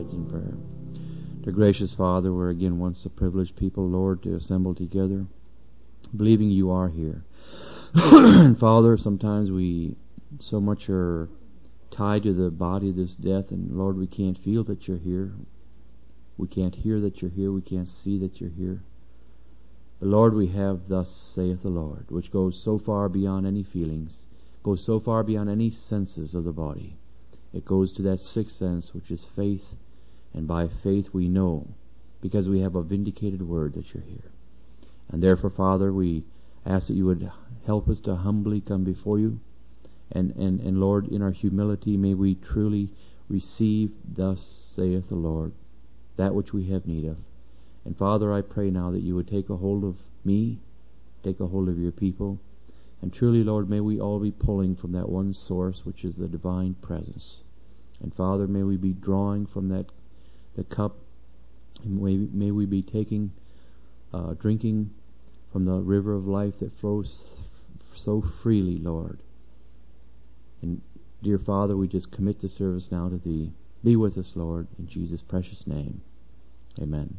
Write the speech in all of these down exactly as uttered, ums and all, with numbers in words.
heads in prayer. Dear gracious Father, we're again once a privileged people, Lord, to assemble together, believing you are here. And Father, sometimes we so much are tied to the body of this death, and Lord, we can't feel that you're here. We can't hear that you're here. We can't see that you're here. But Lord, we have thus saith the Lord, which goes so far beyond any feelings, goes so far beyond any senses of the body. It goes to that sixth sense, which is faith, and by faith we know, because we have a vindicated word, that you're here. And therefore, Father, we ask that you would help us to humbly come before you, and, and, and Lord, in our humility, may we truly receive, thus saith the Lord, that which we have need of. And Father, I pray now that you would take a hold of me, take a hold of your people, and truly, Lord, may we all be pulling from that one source, which is the divine presence. And Father, may we be drawing from that the cup, and may, may we be taking, uh, drinking from the river of life that flows so freely, Lord. And dear Father, we just commit the service now to Thee. Be with us, Lord, in Jesus' precious name. Amen.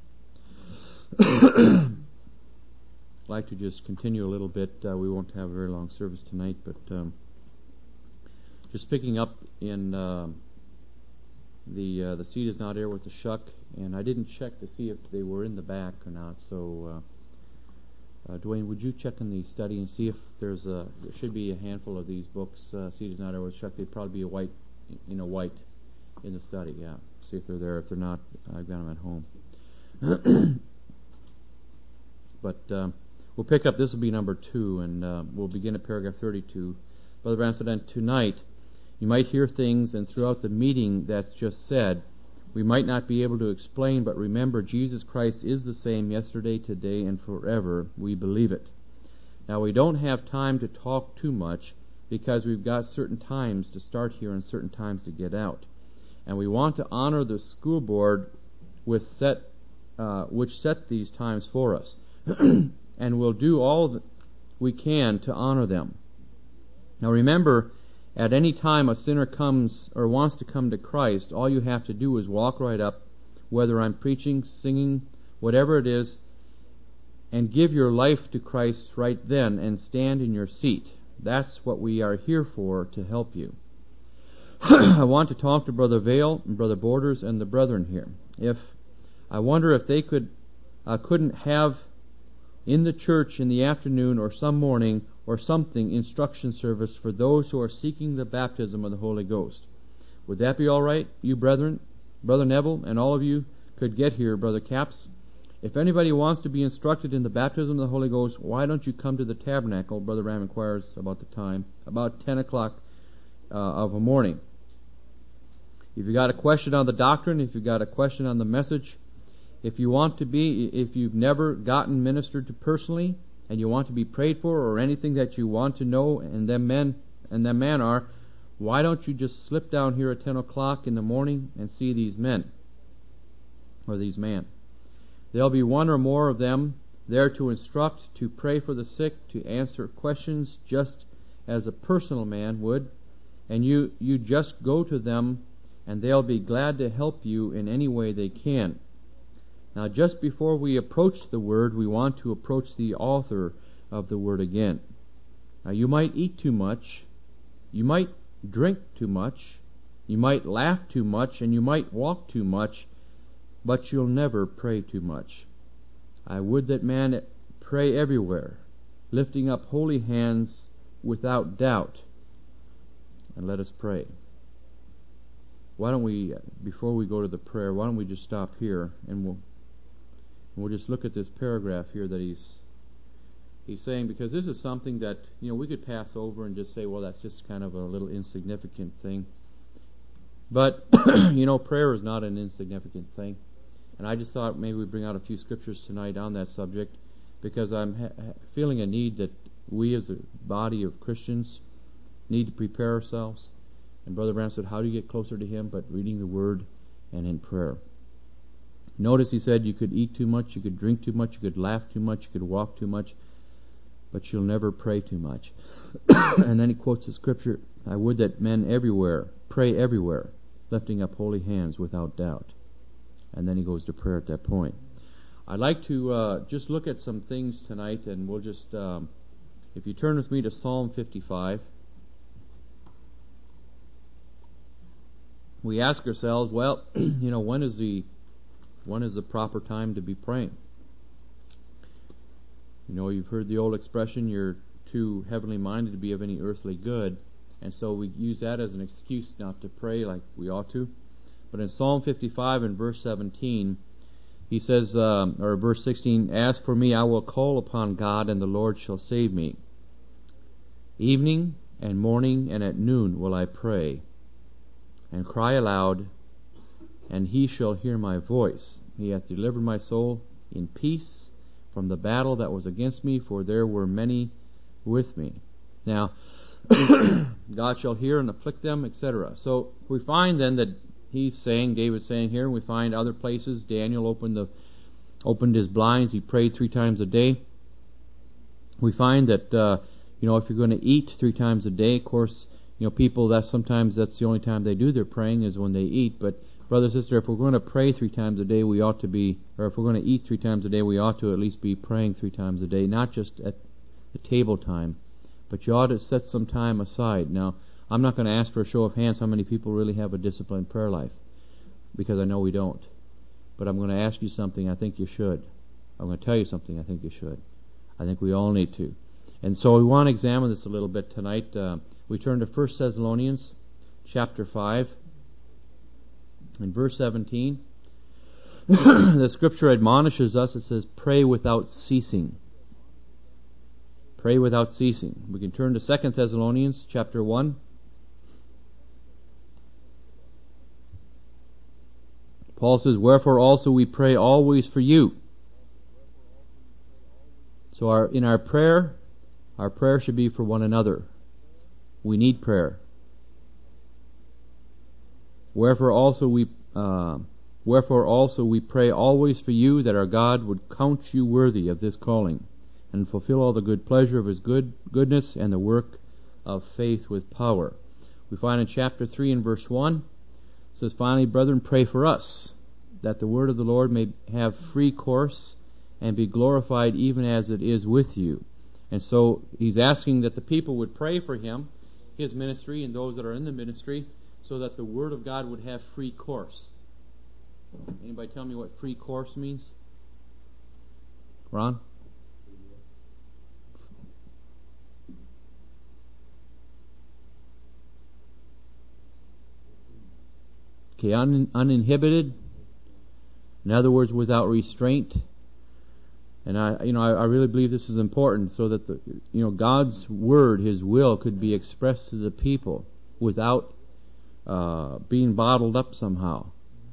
I'd like to just continue a little bit. Uh, we won't have a very long service tonight, but um, just picking up in uh, the uh, the seed is not air with the shuck, and I didn't check to see if they were in the back or not. So, uh, uh, Dwayne, would you check in the study and see if there's a there should be a handful of these books? Uh, seed is not air with the shuck. They'd probably be a white, you know, white in the study. Yeah, see if they're there. If they're not, I've got them at home. But um, we'll pick up, this will be number two, and uh, we'll begin at paragraph thirty-two. Brother Branham said, and tonight you might hear things, and throughout the meeting that's just said, we might not be able to explain, but remember, Jesus Christ is the same yesterday, today, and forever. We believe it. Now, we don't have time to talk too much, because we've got certain times to start here and certain times to get out. And we want to honor the school board with set, uh, which set these times for us. And we'll do all that we can to honor them. Now remember, at any time a sinner comes or wants to come to Christ, all you have to do is walk right up, whether I'm preaching, singing, whatever it is, and give your life to Christ right then and stand in your seat. That's what we are here for, to help you. I want to talk to Brother Vale and Brother Borders and the brethren here. If I wonder if they could uh, couldn't have in the church in the afternoon or some morning or something instruction service for those who are seeking the baptism of the Holy Ghost. Would that be all right, you brethren? Brother Neville and all of you could get here, Brother Capps. If anybody wants to be instructed in the baptism of the Holy Ghost, why don't you come to the tabernacle? Brother Ram inquires about the time, about ten o'clock uh, of a morning. If you've got a question on the doctrine, if you've got a question on the message, if you want to be, if you've never gotten ministered to personally, and you want to be prayed for, or anything that you want to know, and them men and them men are, why don't you just slip down here at ten o'clock in the morning and see these men, or these men? There'll be one or more of them there to instruct, to pray for the sick, to answer questions, just as a personal man would, and you you just go to them, and they'll be glad to help you in any way they can. Now, just before we approach the Word, we want to approach the author of the Word again. Now, you might eat too much, you might drink too much, you might laugh too much, and you might walk too much, but you'll never pray too much. I would that man pray everywhere, lifting up holy hands without doubt. And let us pray. Why don't we, before we go to the prayer, why don't we just stop here, and we'll We'll just look at this paragraph here that he's he's saying, because this is something that, you know, we could pass over and just say, well, that's just kind of a little insignificant thing. But, you know, prayer is not an insignificant thing. And I just thought maybe we'd bring out a few scriptures tonight on that subject, because I'm ha- feeling a need that we as a body of Christians need to prepare ourselves. And Brother Branham said, how do you get closer to Him? But reading the Word and in prayer. Notice he said you could eat too much, you could drink too much, you could laugh too much, you could walk too much, but you'll never pray too much. And then he quotes the scripture, I would that men everywhere pray everywhere. lifting up holy hands without doubt. And then he goes to prayer at that point. I'd like to uh, just look at some things tonight, and we'll just, um, if you turn with me to Psalm fifty-five, we ask ourselves, well, you know, when is the when is the proper time to be praying? You know, you've heard the old expression, you're too heavenly minded to be of any earthly good, and so we use that as an excuse not to pray like we ought to. But in Psalm fifty-five and verse seventeen, he says, um, or verse sixteen, "As for me, I will call upon God, and the Lord shall save me. Evening and morning and at noon will I pray, and cry aloud, and he shall hear my voice. He hath delivered my soul in peace from the battle that was against me, for there were many with me." Now, God shall hear and afflict them, et cetera. So we find then that he's saying, David's saying here, and we find other places. Daniel opened the opened his blinds. He prayed three times a day. We find that uh, you know if you're going to eat three times a day, of course, you know people that sometimes that's the only time they do their praying is when they eat. But brother, sister, if we're going to pray three times a day, we ought to be, or if we're going to eat three times a day, we ought to at least be praying three times a day, not just at the table time, but you ought to set some time aside. Now, I'm not going to ask for a show of hands how many people really have a disciplined prayer life, because I know we don't. But I'm going to ask you something I think you should. I'm going to tell you something I think you should. I think we all need to. And so we want to examine this a little bit tonight. Uh, we turn to First Thessalonians chapter five and verse seventeen. The Scripture admonishes us. It says, "Pray without ceasing." Pray without ceasing. We can turn to Second Thessalonians chapter one. Paul says, "Wherefore also we pray always for you." So our in our prayer, our prayer should be for one another. We need prayer. Wherefore also we uh, wherefore also we pray always for you, that our God would count you worthy of this calling, and fulfill all the good pleasure of His good goodness and the work of faith with power. We find in chapter three and verse one, it says, "Finally, brethren, pray for us, that the word of the Lord may have free course, and be glorified even as it is with you." And so he's asking that the people would pray for him, his ministry, and those that are in the ministry, so that the word of God would have free course. Anybody tell me what free course means? Ron? Okay, un- uninhibited. In other words, without restraint. And I, you know, I, I really believe this is important, so that the, you know, God's word, His will, could be expressed to the people without uh, being bottled up somehow.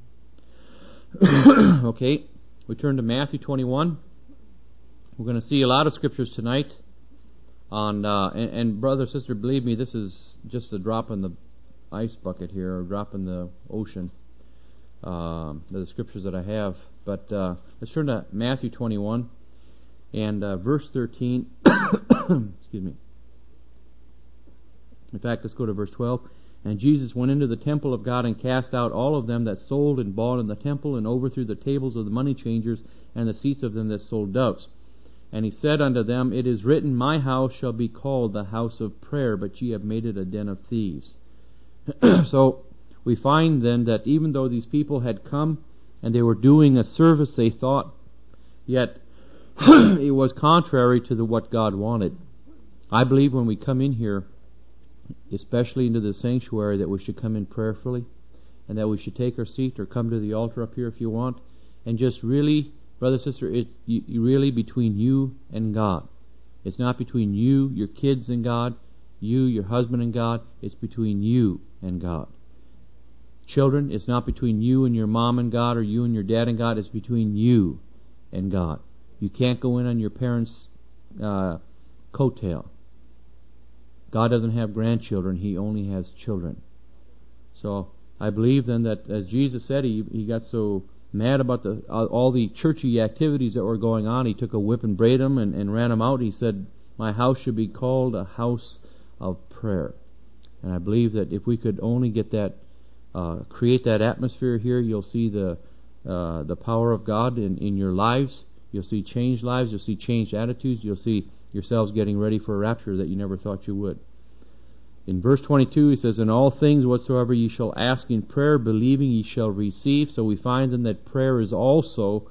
Okay, we turn to Matthew twenty-one. We're going to see a lot of scriptures tonight on, uh, and, and brother, sister, believe me, this is just a drop in the ice bucket here, or drop in the ocean. Uh, the scriptures that I have, but uh, let's turn to Matthew twenty-one and uh, verse thirteen. Excuse me. In fact, let's go to verse twelve. "And Jesus went into the temple of God, and cast out all of them that sold and bought in the temple, and overthrew the tables of the money changers, and the seats of them that sold doves. And He said unto them, It is written, My house shall be called the house of prayer, but ye have made it a den of thieves." So we find then that even though these people had come and they were doing a service they thought, yet it was contrary to the, what God wanted. I believe when we come in here, especially into the sanctuary, that we should come in prayerfully, and that we should take our seat or come to the altar up here if you want, and just really, brother, sister, it's you, you really between you and God. It's not between you, your kids, and God, you, your husband, and God. It's between you and God. Children, it's not between you and your mom and God, or you and your dad and God. It's between you and God. You can't go in on your parents' uh, coattail. God doesn't have grandchildren. He only has children. So I believe then that, as Jesus said, he, he got so mad about the uh, all the churchy activities that were going on, he took a whip and braided them and, and ran them out. He said, "My house should be called a house of prayer." And I believe that if we could only get that uh, create that atmosphere here. You'll see the uh, the power of God in, in your lives. You'll see changed lives. You'll see changed attitudes. You'll see yourselves getting ready for a rapture that you never thought you would. In verse twenty-two, he says, "In all things whatsoever ye shall ask in prayer, believing ye shall receive." So we find then that prayer is also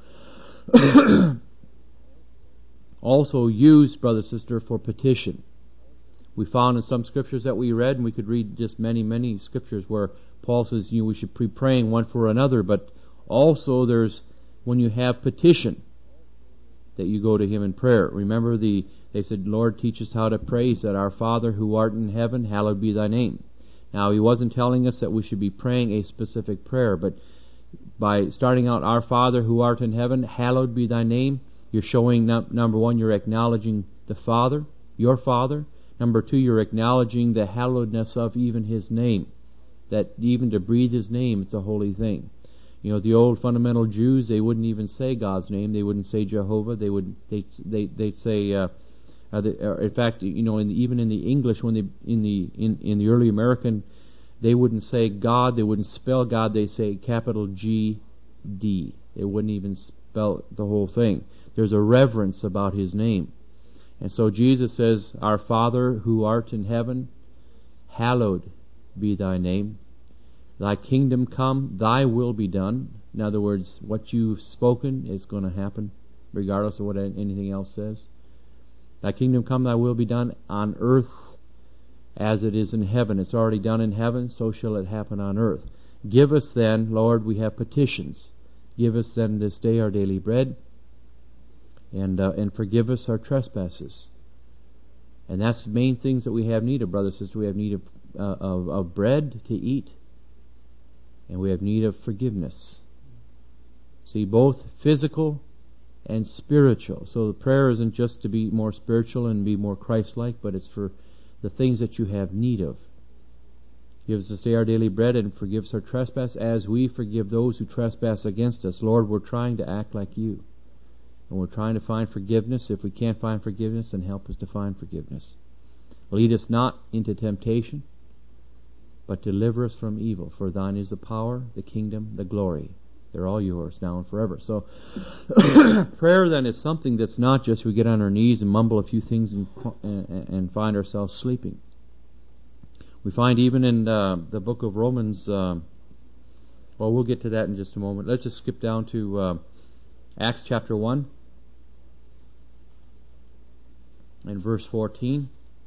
also used, brother, sister, for petition. We found in some scriptures that we read, and we could read just many, many scriptures where Paul says, you know, we should be praying one for another, but also there's when you have petition that you go to Him in prayer. Remember, the they said, "Lord, teach us how to pray." He said, "Our Father who art in heaven, hallowed be thy name." Now, He wasn't telling us that we should be praying a specific prayer, but by starting out, "Our Father who art in heaven, hallowed be thy name," you're showing, num- number one, you're acknowledging the Father, your Father. Number two, you're acknowledging the hallowedness of even His name. That even to breathe His name, it's a holy thing. You know, the old fundamental Jews, they wouldn't even say God's name. They wouldn't say Jehovah. They would, they, they, they'd say, uh, uh, the, uh, in fact, you know, in the, even in the English, when they, in the, in, in the early American, they wouldn't say God. They wouldn't spell God. They say capital G D. They wouldn't even spell the whole thing. There's a reverence about His name. And so Jesus says, "Our Father who art in heaven, hallowed be thy name. Thy kingdom come, thy will be done." In other words, what you've spoken is going to happen, regardless of what anything else says. "Thy kingdom come, thy will be done on earth as it is in heaven." It's already done in heaven, so shall it happen on earth. Give us then, Lord, we have petitions. Give us then this day our daily bread, and uh, and forgive us our trespasses. And that's the main things that we have need of, brother, sister. We have need of, uh, of, of bread to eat, and we have need of forgiveness. See, both physical and spiritual. So the prayer isn't just to be more spiritual and be more Christ-like, but it's for the things that you have need of. Give us this day our daily bread, and forgive us our trespass as we forgive those who trespass against us. Lord, we're trying to act like you. And we're trying to find forgiveness. If we can't find forgiveness, then help us to find forgiveness. Lead us not into temptation, but deliver us from evil. For thine is the power, the kingdom, the glory. They're all yours now and forever. So prayer then is something that's not just we get on our knees and mumble a few things and, and, and find ourselves sleeping. We find even in uh, the book of Romans, uh, well, we'll get to that in just a moment. Let's just skip down to uh, Acts chapter one and verse fourteen.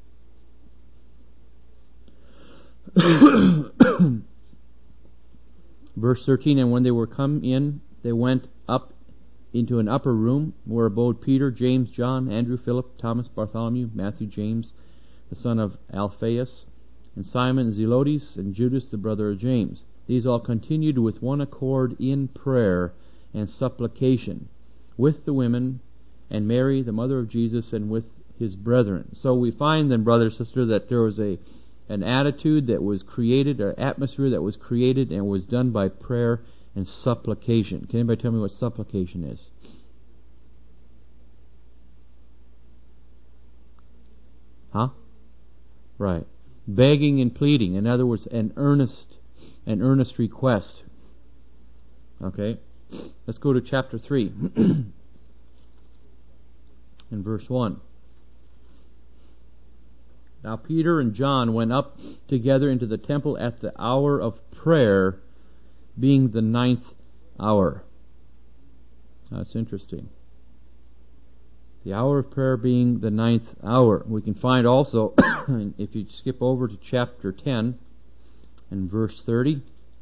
Verse thirteen, "And when they were come in, they went up into an upper room, where abode Peter, James, John, Andrew, Philip, Thomas, Bartholomew, Matthew, James, the son of Alphaeus, and Simon Zelotes, and Judas, the brother of James. These all continued with one accord in prayer and supplication, with the women, and Mary, the mother of Jesus, and with his brethren." So we find then, brother, sister, that there was a an attitude that was created, an atmosphere that was created and was done by prayer and supplication. Can anybody tell me what supplication is? Huh? Right. Begging and pleading. In other words, an earnest, an earnest request. Okay. Let's go to chapter three. In verse one. "Now Peter and John went up together into the temple at the hour of prayer, being the ninth hour." That's interesting. The hour of prayer being the ninth hour. We can find also, if you skip over to chapter ten and verse thirty.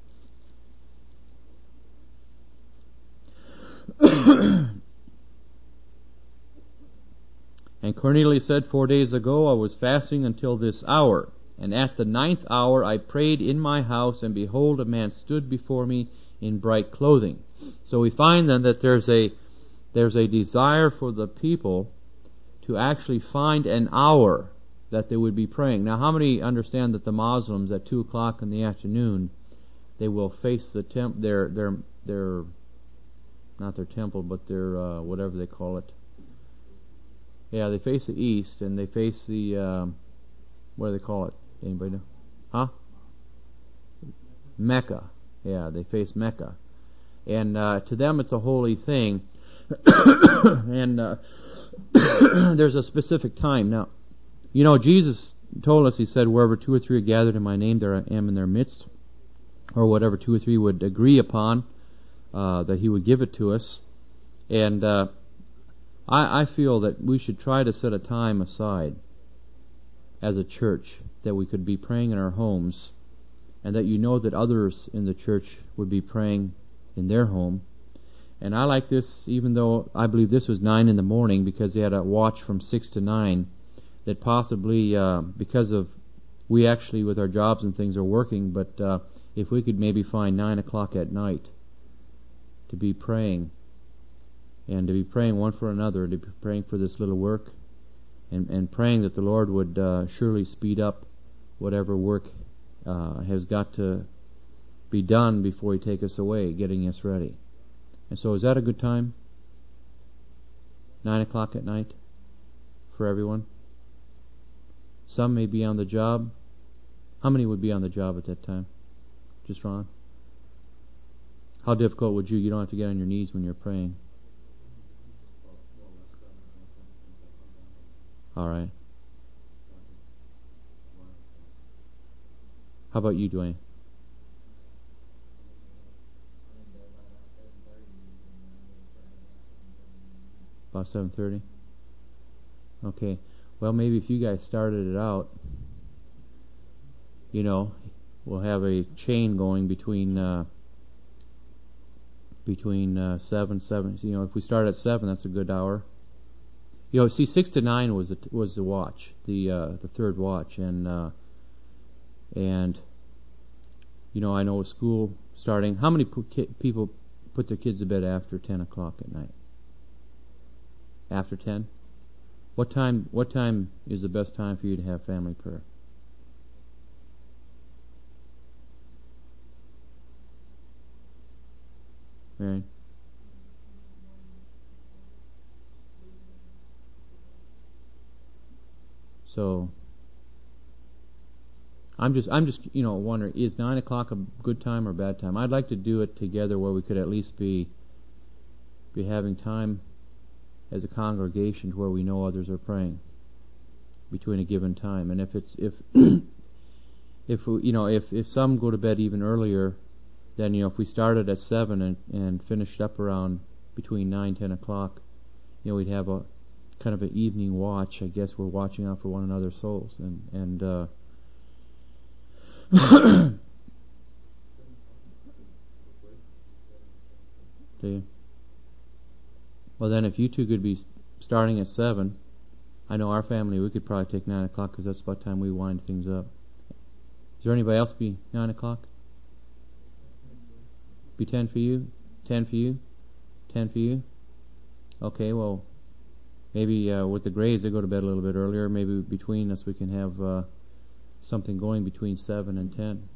"And Cornelius said, Four days ago I was fasting until this hour, and at the ninth hour I prayed in my house, and behold, a man stood before me in bright clothing." So we find then that there's a there's a desire for the people to actually find an hour that they would be praying. Now, how many understand that the Muslims at two o'clock in the afternoon, they will face the temp their their their not their temple, but their uh, whatever they call it. Yeah, they face the east, and they face the, um, what do they call it? Anybody know? Huh? Mecca. Yeah, they face Mecca. And uh, to them it's a holy thing. and uh, there's a specific time. Now, you know, Jesus told us, He said, wherever two or three are gathered in my name, there I am in their midst. Or whatever two or three would agree upon, uh, that He would give it to us. And uh, I, I feel that we should try to set a time aside as a church that we could be praying in our homes, and that you know that others in the church would be praying in their home. And I like this, even though I believe this was nine in the morning, because they had a watch from six to nine, that possibly uh, because of we actually with our jobs and things are working, but uh, if we could maybe find nine o'clock at night to be praying, and to be praying one for another, to be praying for this little work, and, and praying that the Lord would uh, surely speed up whatever work uh, has got to be done before He take us away, getting us ready. And so is that a good time? Nine o'clock at night for everyone? Some may be on the job. How many would be on the job at that time? Just Ron? How difficult would you? You don't have to get on your knees when you're praying. All right. How about you, Dwayne? About seven thirty? Okay. Well, maybe if you guys started it out, you know, we'll have a chain going between uh, between uh, seven, seven. You know, if we start at seven, that's a good hour. You know, see, six to nine was the was the watch, the uh, the third watch, and uh, and you know, I know with school starting, how many pu- ki- people put their kids to bed after ten o'clock at night? After ten? What time? What time is the best time for you to have family prayer? Mary? So I'm just, I'm just, you know, wondering, is nine o'clock a good time or bad time? I'd like to do it together where we could at least be, be having time as a congregation to where we know others are praying between a given time. And if it's, if, if we, you know, if if some go to bed even earlier, then, you know, if we started at seven and and finished up around between nine, ten o'clock, you know, we'd have a kind of an evening watch. I guess we're watching out for one another's souls, and and. Uh, Do you? Well, then, if you two could be starting at seven, I know our family, we could probably take nine o'clock because that's about the time we wind things up. Is there anybody else be nine o'clock? Be ten for you? Ten for you? Ten for you? Okay, well, maybe uh, with the Grays, they go to bed a little bit earlier. Maybe between us we can have uh, something going between seven and ten.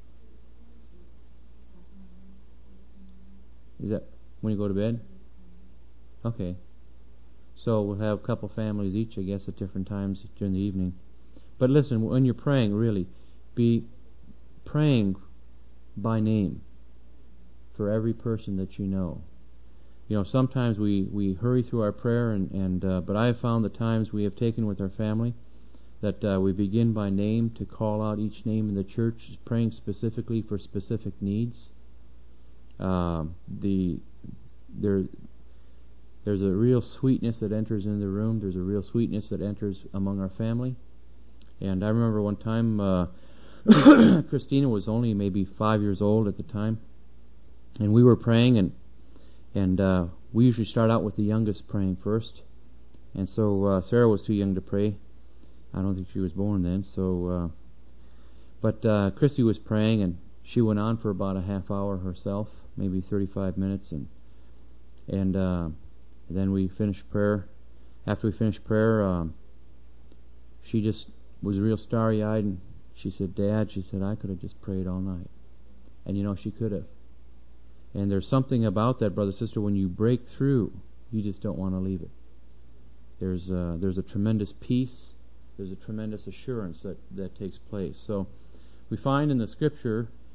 Is that when you go to bed? Okay. So we'll have a couple families each, I guess, at different times during the evening. But listen, when you're praying, really, be praying by name for every person that you know. You know, sometimes we, we hurry through our prayer, and, and uh, but I have found the times we have taken with our family that uh, we begin by name to call out each name in the church, praying specifically for specific needs. Uh, the there there's a real sweetness that enters into the room. There's a real sweetness that enters among our family. And I remember one time, uh, Christina was only maybe five years old at the time, and we were praying, and and uh, we usually start out with the youngest praying first. And so uh, Sarah was too young to pray. I don't think she was born then. So, uh, but uh, Christy was praying, and she went on for about a half hour herself, maybe thirty-five minutes, and and uh, then we finished prayer. After we finished prayer, um, she just was real starry-eyed, and she said, "Dad," she said, "I could have just prayed all night." And you know, she could have. And there's something about that, brother, sister, when you break through, you just don't want to leave it. There's a, there's a tremendous peace. There's a tremendous assurance that, that takes place. So we find in the Scripture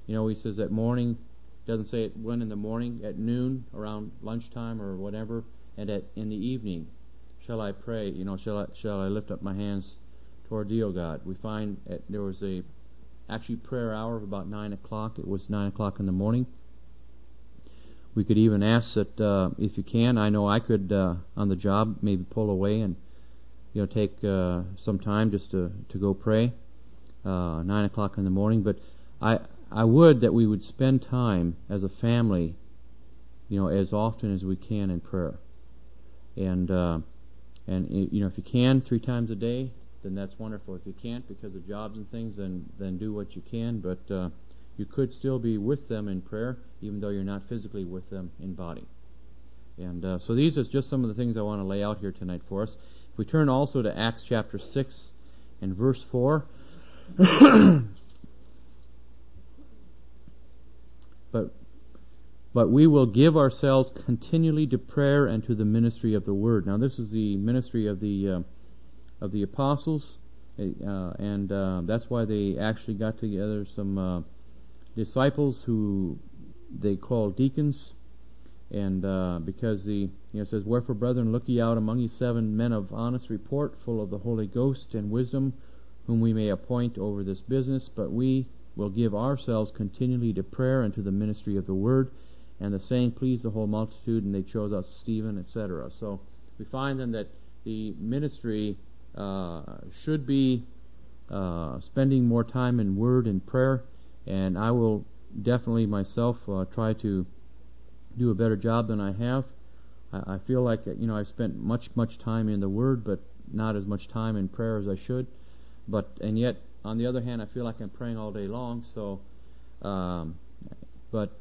You know, he says at morning, doesn't say it when in the morning, at noon, around lunchtime or whatever, and at in the evening, shall I pray, you know, shall I, shall I lift up my hands toward thee, O God. We find at, there was a actually prayer hour of about nine o'clock. It was nine o'clock in the morning. We could even ask that uh, if you can, I know I could uh, on the job maybe pull away and you know take uh, some time just to to go pray uh, nine o'clock in the morning. But I I would that we would spend time as a family, you know, as often as we can in prayer, and uh, and you know if you can three times a day, then that's wonderful. If you can't because of jobs and things, then then do what you can. But uh, you could still be with them in prayer, even though you're not physically with them in body. And uh, so these are just some of the things I want to lay out here tonight for us. If we turn also to Acts chapter six and verse four. but but we will give ourselves continually to prayer and to the ministry of the word. Now this is the ministry of the uh, of the apostles, uh, and uh, that's why they actually got together some uh, disciples who they called deacons, and uh, because the you know it says, wherefore, brethren, look ye out among you seven men of honest report, full of the Holy Ghost and wisdom, whom we may appoint over this business. But we will give ourselves continually to prayer and to the ministry of the word. And the saying pleased the whole multitude, and they chose out Stephen, et cetera. So we find then that the ministry uh, should be uh, spending more time in word and prayer. And I will definitely myself uh, try to do a better job than I have. I, I feel like you know I've spent much much time in the Word, but not as much time in prayer as I should. But and yet, on the other hand, I feel like I'm praying all day long. So, um, but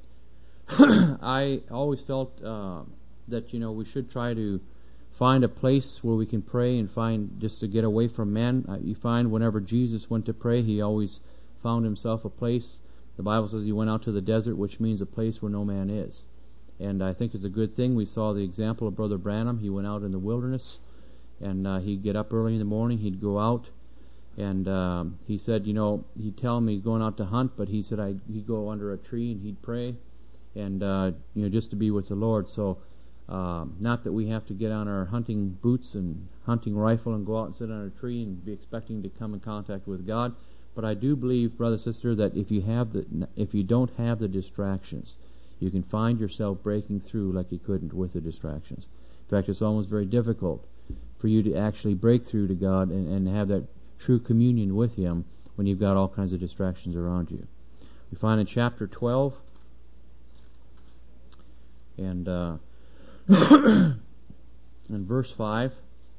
I always felt uh, that you know we should try to find a place where we can pray and find just to get away from man. Uh, you find whenever Jesus went to pray, he always found himself a place. The Bible says he went out to the desert, which means a place where no man is. And I think it's a good thing. We saw the example of Brother Branham. He went out in the wilderness, and uh, he'd get up early in the morning, he'd go out, and um, he said, you know, he'd tell me he's going out to hunt, but he said I'd, he'd go under a tree and he'd pray, and uh, you know, just to be with the Lord. So, uh, not that we have to get on our hunting boots and hunting rifle and go out and sit on a tree and be expecting to come in contact with God. But I do believe, brother, sister, that if you have the, if you don't have the distractions, you can find yourself breaking through like you couldn't with the distractions. In fact, it's almost very difficult for you to actually break through to God and, and have that true communion with Him when you've got all kinds of distractions around you. We find in chapter twelve and uh, in verse five.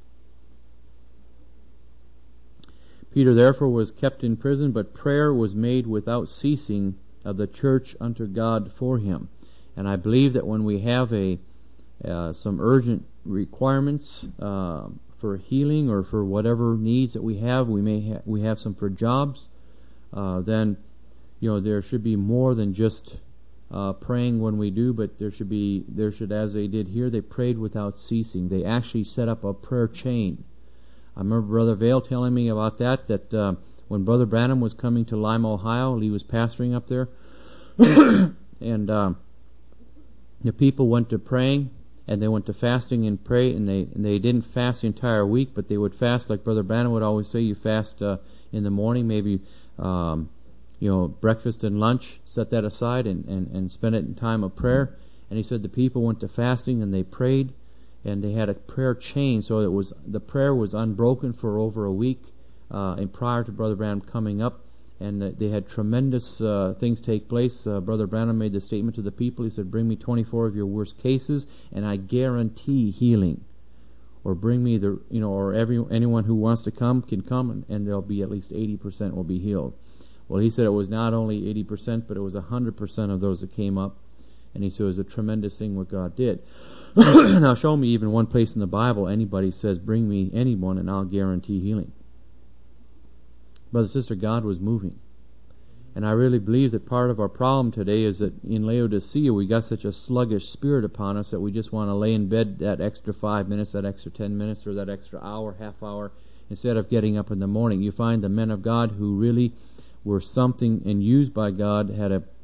Peter therefore was kept in prison, but prayer was made without ceasing of the church unto God for him. And I believe that when we have a uh, some urgent requirements uh, for healing or for whatever needs that we have, we may ha- we have some for jobs, uh, then you know there should be more than just uh, praying when we do, but there should be there should, as they did here, they prayed without ceasing. They actually set up a prayer chain. I remember Brother Vail telling me about that, that uh, when Brother Branham was coming to Lima, Ohio, he was pastoring up there, and uh, the people went to praying, and they went to fasting and pray, and they and they didn't fast the entire week, but they would fast, like Brother Branham would always say, you fast uh, in the morning, maybe um, you know breakfast and lunch, set that aside, and, and, and spend it in time of prayer. And he said the people went to fasting, and they prayed, and they had a prayer chain, so it was the prayer was unbroken for over a week, uh, and prior to Brother Branham coming up, and uh, they had tremendous uh, things take place. Uh, Brother Branham made the statement to the people. He said, "Bring me twenty-four of your worst cases, and I guarantee healing." Or bring me the, you know, or every anyone who wants to come can come, and, and there'll be at least eighty percent will be healed. Well, he said it was not only eighty percent, but it was one hundred percent of those that came up, and he said it was a tremendous thing what God did. Now show me even one place in the Bible anybody says, bring me anyone and I'll guarantee healing. Brother, sister, God was moving. And I really believe that part of our problem today is that in Laodicea we got such a sluggish spirit upon us that we just want to lay in bed that extra five minutes, that extra ten minutes, or that extra hour, half hour, instead of getting up in the morning. You find the men of God who really were something and used by God had a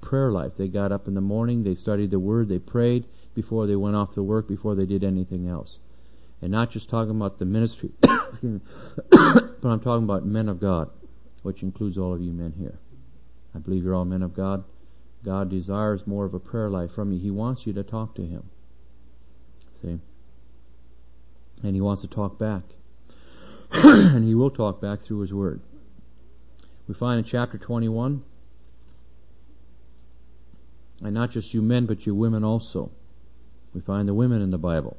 prayer life. They got up in the morning, they studied the Word, they prayed before they went off to work, before they did anything else. And not just talking about the ministry, but I'm talking about men of God, which includes all of you men here. I believe you're all men of God. God desires more of a prayer life from you. He wants you to talk to Him. See? And He wants to talk back. And He will talk back through His Word. We find in chapter twenty-one, and not just you men, but you women also. We find the women in the Bible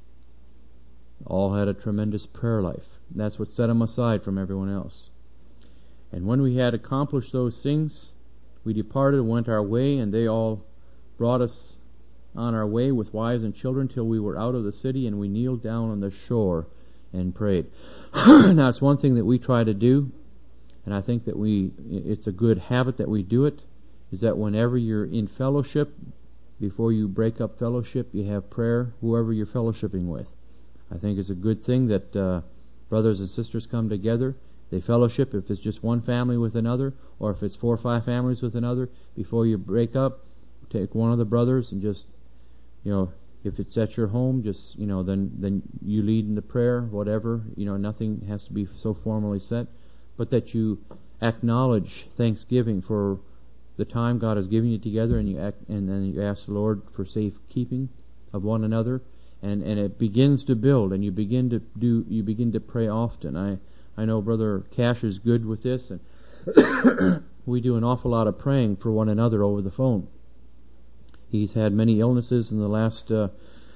all had a tremendous prayer life. That's what set them aside from everyone else. And when we had accomplished those things, we departed and went our way, and they all brought us on our way with wives and children till we were out of the city, and we kneeled down on the shore and prayed. Now, it's one thing that we try to do, and I think that we it's a good habit that we do it, is that whenever you're in fellowship, before you break up fellowship, you have prayer, whoever you're fellowshipping with. I think it's a good thing that uh, brothers and sisters come together. They fellowship, if it's just one family with another, or if it's four or five families with another. Before you break up, take one of the brothers and just, you know, if it's at your home, just, you know, then then you lead in the prayer, whatever. You know, nothing has to be so formally set, but that you acknowledge thanksgiving for the time God has given you together, and you act, and then you ask the Lord for safekeeping of one another. And, and it begins to build, and you begin to do. You begin to pray often. I I know Brother Cash is good with this, and we do an awful lot of praying for one another over the phone. He's had many illnesses in the last uh,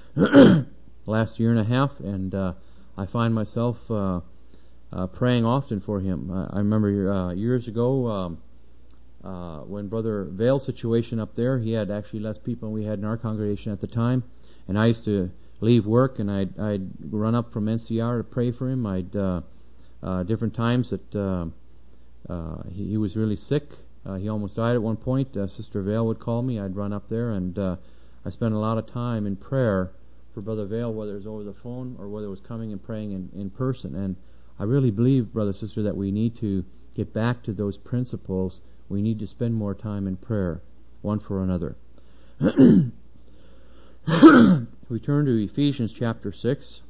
last year and a half, and uh, I find myself uh, uh, praying often for him. Uh, I remember uh, years ago um, uh, when Brother Vale's situation up there, he had actually less people than we had in our congregation at the time, and I used to leave work, and I'd, I'd run up from N C R to pray for him. I'd uh, uh, different times that uh, uh, he, he was really sick. Uh, he almost died at one point. Uh, Sister Vale would call me. I'd run up there, and uh, I spent a lot of time in prayer for Brother Vale, whether it was over the phone or whether it was coming and praying in, in person. And I really believe, brother, sister, that we need to get back to those principles. We need to spend more time in prayer, one for another. We turn to Ephesians chapter six.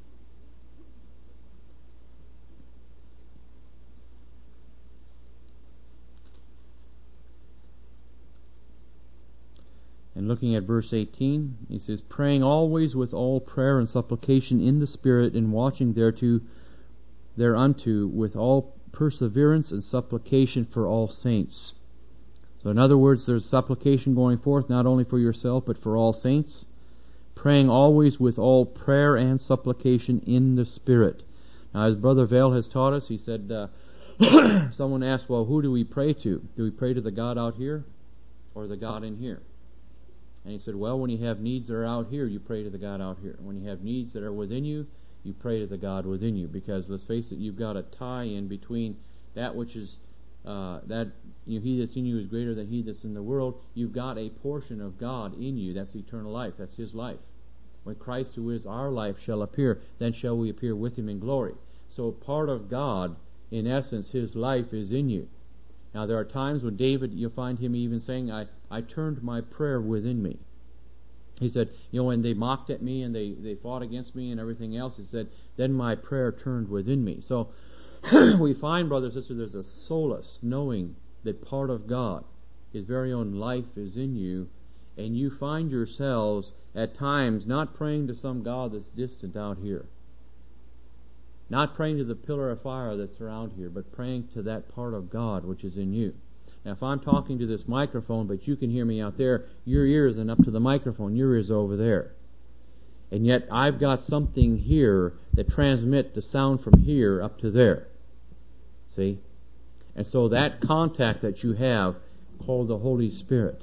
And looking at verse eighteen, he says, praying always with all prayer and supplication in the Spirit, and watching thereto, thereunto with all perseverance and supplication for all saints. So in other words, there's supplication going forth, not only for yourself, but for all saints. Praying always with all prayer and supplication in the Spirit. Now, as Brother Vale has taught us, he said, uh, someone asked, well, who do we pray to? Do we pray to the God out here or the God in here? And he said, well, when you have needs that are out here, you pray to the God out here. When you have needs that are within you, you pray to the God within you. Because, let's face it, you've got a tie-in between that which is, uh, that you know, he that's in you is greater than he that's in the world. You've got a portion of God in you. That's eternal life. That's His life. When Christ, who is our life, shall appear, then shall we appear with Him in glory. So part of God, in essence, His life is in you. Now, there are times when David, you'll find him even saying, I, I turned my prayer within me. He said, you know, when they mocked at me and they, they fought against me and everything else, he said, then my prayer turned within me. So we find, brothers and sisters, there's a solace knowing that part of God, His very own life, is in you, and you find yourselves at times not praying to some God that's distant out here, not praying to the pillar of fire that's around here, but praying to that part of God which is in you. Now, if I'm talking to this microphone, but you can hear me out there, your ear isn't up to the microphone, your ear is over there. And yet I've got something here that transmits the sound from here up to there. See? And so that contact that you have, called the Holy Spirit,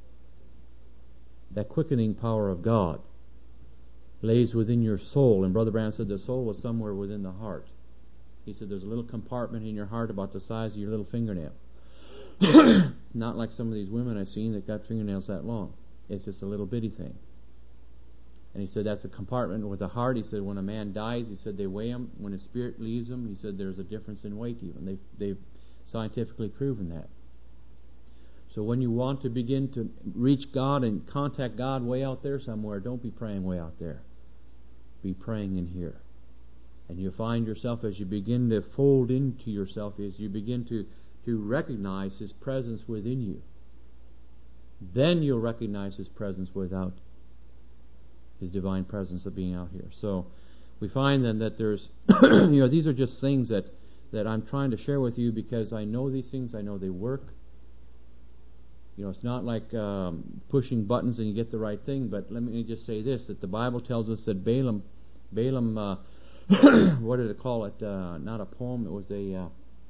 that quickening power of God, lays within your soul. And Brother Branham said the soul was somewhere within the heart. He said there's a little compartment in your heart about the size of your little fingernail. Not like some of these women I've seen that got fingernails that long. It's just a little bitty thing. And he said that's a compartment with the heart. He said when a man dies, he said they weigh him. When his spirit leaves him, he said there's a difference in weight even. They've, they've scientifically proven that. So when you want to begin to reach God and contact God way out there somewhere, don't be praying way out there. Be praying in here. And you'll find yourself, as you begin to fold into yourself, as you begin to, to recognize His presence within you, then you'll recognize His presence without His divine presence of being out here. So we find then that there's, you know, these are just things that, that I'm trying to share with you because I know these things, I know they work. You know, it's not like um, pushing buttons and you get the right thing, but let me just say this, that the Bible tells us that Balaam, Balaam, uh, what did it call it? Uh, not a poem, it was a,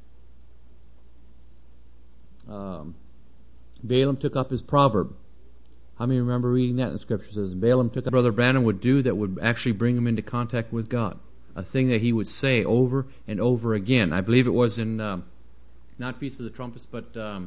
uh, um, Balaam took up his proverb. How many remember reading that in the Scripture? It says Balaam took up Brother Branham would do that would actually bring him into contact with God. A thing that he would say over and over again. I believe it was in, um, not Feast of the Trumpets, but um,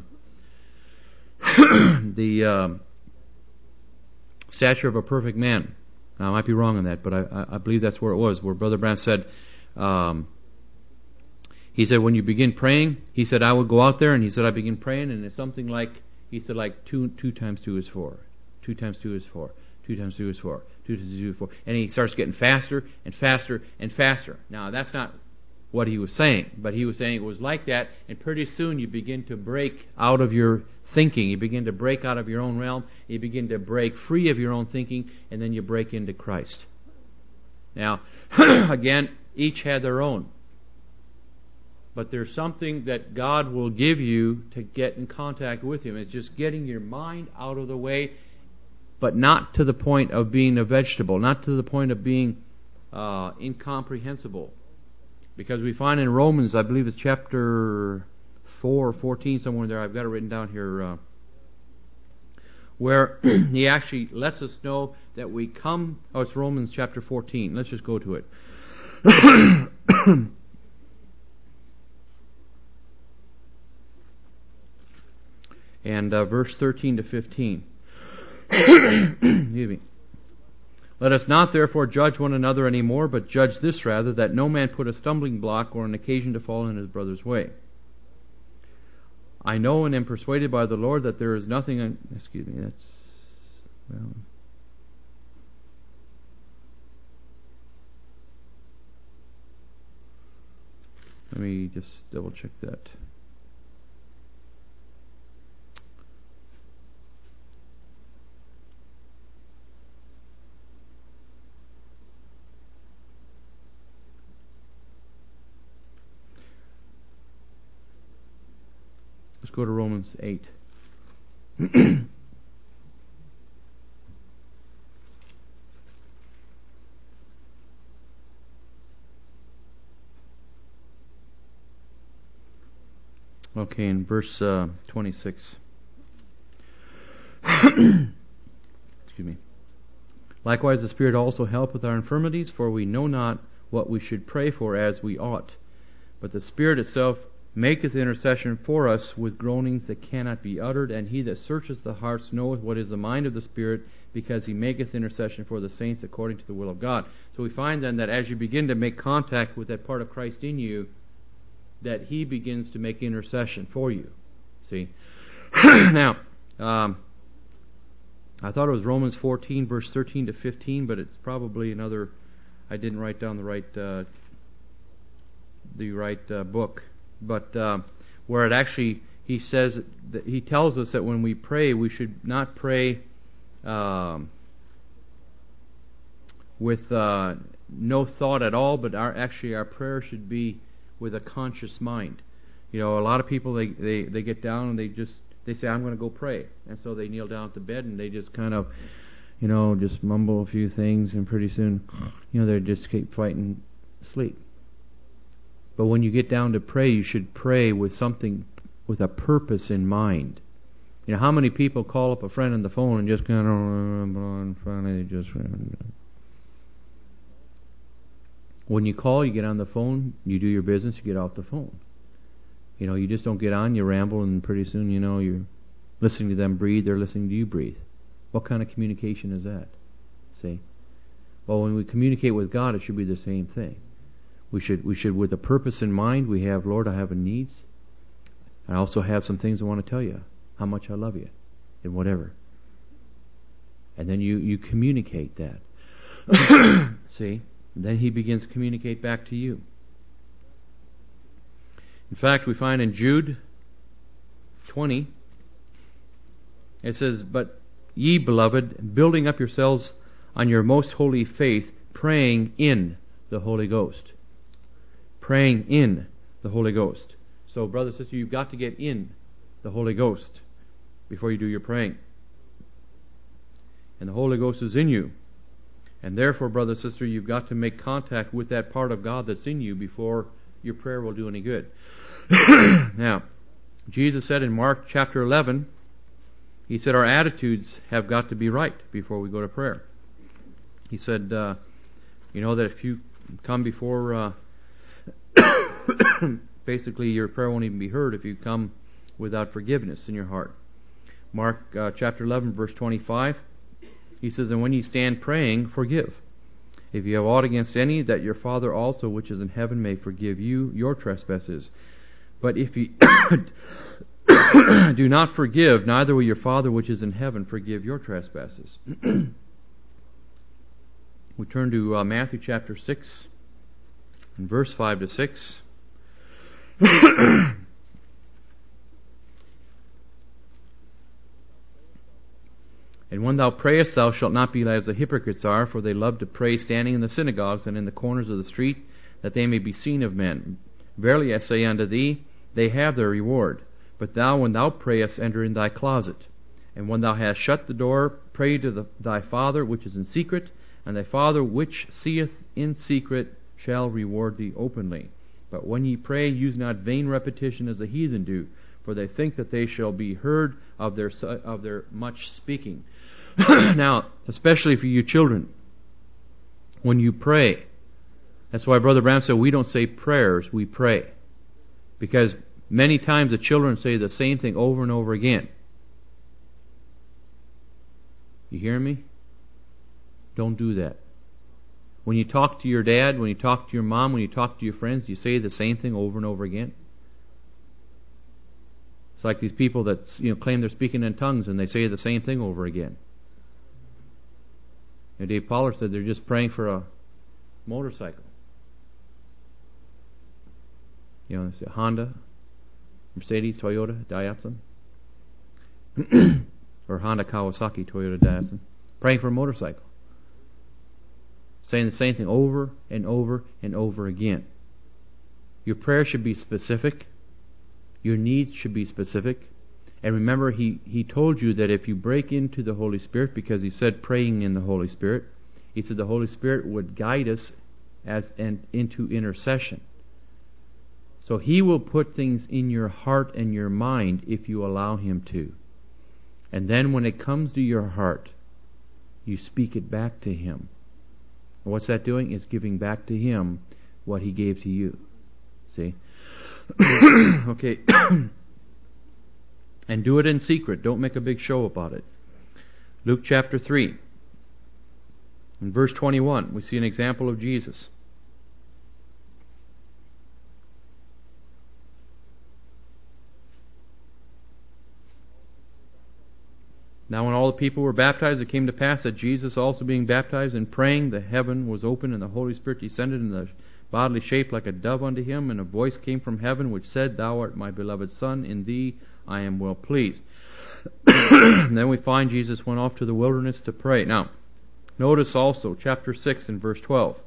the um, Stature of a Perfect Man. Now, I might be wrong on that, but I, I believe that's where it was, where Brother Branham said, um, he said, when you begin praying, he said, I would go out there, and he said, I begin praying, and it's something like, he said, like two two times two is four. Two times two is four. Two times two is four. Two times two is four. And he starts getting faster and faster and faster. Now, that's not what he was saying, but he was saying it was like that, and pretty soon you begin to break out of your thinking. You begin to break out of your own realm. You begin to break free of your own thinking, and then you break into Christ. Now, again, each had their own. But there's something that God will give you to get in contact with Him. It's just getting your mind out of the way, but not to the point of being a vegetable, not to the point of being uh, incomprehensible. Because we find in Romans, I believe it's chapter four or fourteen, somewhere there, I've got it written down here, uh, where he actually lets us know that we come, oh, it's Romans chapter fourteen. Let's just go to it. And uh, verse thirteen to fifteen. Excuse me. Let us not therefore judge one another any more, but judge this rather, that no man put a stumbling block or an occasion to fall in his brother's way. I know and am persuaded by the Lord that there is nothing... Un- excuse me, that's... well... Let me just double check that. Let's go to Romans eight. Okay, in verse uh, twenty-six. Excuse me. Likewise, the Spirit also helpeth our infirmities, for we know not what we should pray for as we ought. But the Spirit itself maketh intercession for us with groanings that cannot be uttered, and he that searcheth the hearts knoweth what is the mind of the Spirit, because he maketh intercession for the saints according to the will of God. So we find then that as you begin to make contact with that part of Christ in you, that he begins to make intercession for you. See? Now, um, I thought it was Romans fourteen, verse thirteen to fifteen, but it's probably another... I didn't write down the right uh, the right uh, book. But uh, where it actually, he says, that he tells us that when we pray, we should not pray um, with uh, no thought at all, but our actually our prayer should be with a conscious mind. You know, a lot of people, they, they, they get down and they just, they say, I'm going to go pray. And so they kneel down at the bed and they just kind of, you know, just mumble a few things, and pretty soon, you know, they just keep fighting sleep. But when you get down to pray, you should pray with something, with a purpose in mind. You know, how many people call up a friend on the phone and just kind of, finally just... When you call, you get on the phone, you do your business, you get off the phone. You know, you just don't get on, you ramble, and pretty soon, you know, you're listening to them breathe, they're listening to you breathe. What kind of communication is that? See? Well, when we communicate with God, it should be the same thing. We should, we should, with a purpose in mind, we have, Lord, I have a needs. I also have some things I want to tell you. how much I love you, and whatever. And then you, you communicate that. See? And then he begins to communicate back to you. In fact, we find in Jude twenty, it says, "But ye, beloved, building up yourselves on your most holy faith, praying in the Holy Ghost." Praying in the Holy Ghost. So, brother, sister, you've got to get in the Holy Ghost before you do your praying. And the Holy Ghost is in you. And therefore, brother, sister, you've got to make contact with that part of God that's in you before your prayer will do any good. Now, Jesus said in Mark chapter eleven, He said our attitudes have got to be right before we go to prayer. He said, uh, you know, that if you come before, uh, basically your prayer won't even be heard if you come without forgiveness in your heart. Mark uh, chapter eleven, verse twenty-five, He says, "And when ye stand praying, forgive, if you have aught against any, that your Father also which is in heaven may forgive you your trespasses. But if ye do not forgive, neither will your Father which is in heaven forgive your trespasses." We turn to uh, Matthew chapter six, and verse five to six. "And when thou prayest, thou shalt not be as the hypocrites are, for they love to pray standing in the synagogues and in the corners of the street, that they may be seen of men. Verily I say unto thee, they have their reward. But thou, when thou prayest, enter in thy closet. And when thou hast shut the door, pray to the, thy Father which is in secret, and thy Father which seeth in secret shall reward thee openly. But when ye pray, use not vain repetition as the heathen do, for they think that they shall be heard of their of their much speaking." Now, especially for you children, when you pray, that's why Brother Branham said we don't say prayers, we pray. Because many times the children say the same thing over and over again. You hear me? Don't do that. When you talk to your dad, when you talk to your mom, when you talk to your friends, do you say the same thing over and over again? It's like these people that, you know, claim they're speaking in tongues and they say the same thing over again. And Dave Pollard said they're just praying for a motorcycle. You know, it's Honda, Mercedes, Toyota, Daihatsu, or Honda, Kawasaki, Toyota, Daihatsu. Praying for a motorcycle. Saying the same thing over and over and over again. Your prayer should be specific. Your needs should be specific. And remember, he, he told you that if you break into the Holy Spirit, because he said praying in the Holy Spirit, he said the Holy Spirit would guide us as and into intercession. So he will put things in your heart and your mind if you allow him to. And then when it comes to your heart, you speak it back to him. And what's that doing? It's giving back to him what he gave to you. See? Okay. And do it in secret. Don't make a big show about it. Luke chapter three. In verse twenty-one, we see an example of Jesus. Now when all the people were baptized, it came to pass that Jesus also being baptized and praying, the heaven was opened, and the Holy Spirit descended in the bodily shape like a dove unto him, and a voice came from heaven which said, "Thou art my beloved Son, in thee I am well pleased." And then we find Jesus went off to the wilderness to pray. Now, notice also chapter six and verse twelve.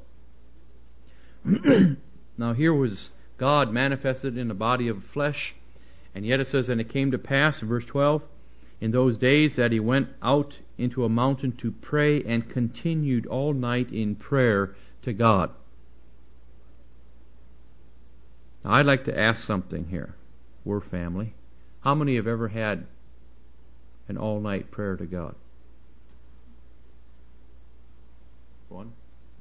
Now here was God manifested in the body of flesh, and yet it says, "And it came to pass," in verse twelve, "in those days that he went out into a mountain to pray, and continued all night in prayer to God." Now I'd like to ask something here. We're family. How many have ever had an all-night prayer to God? One.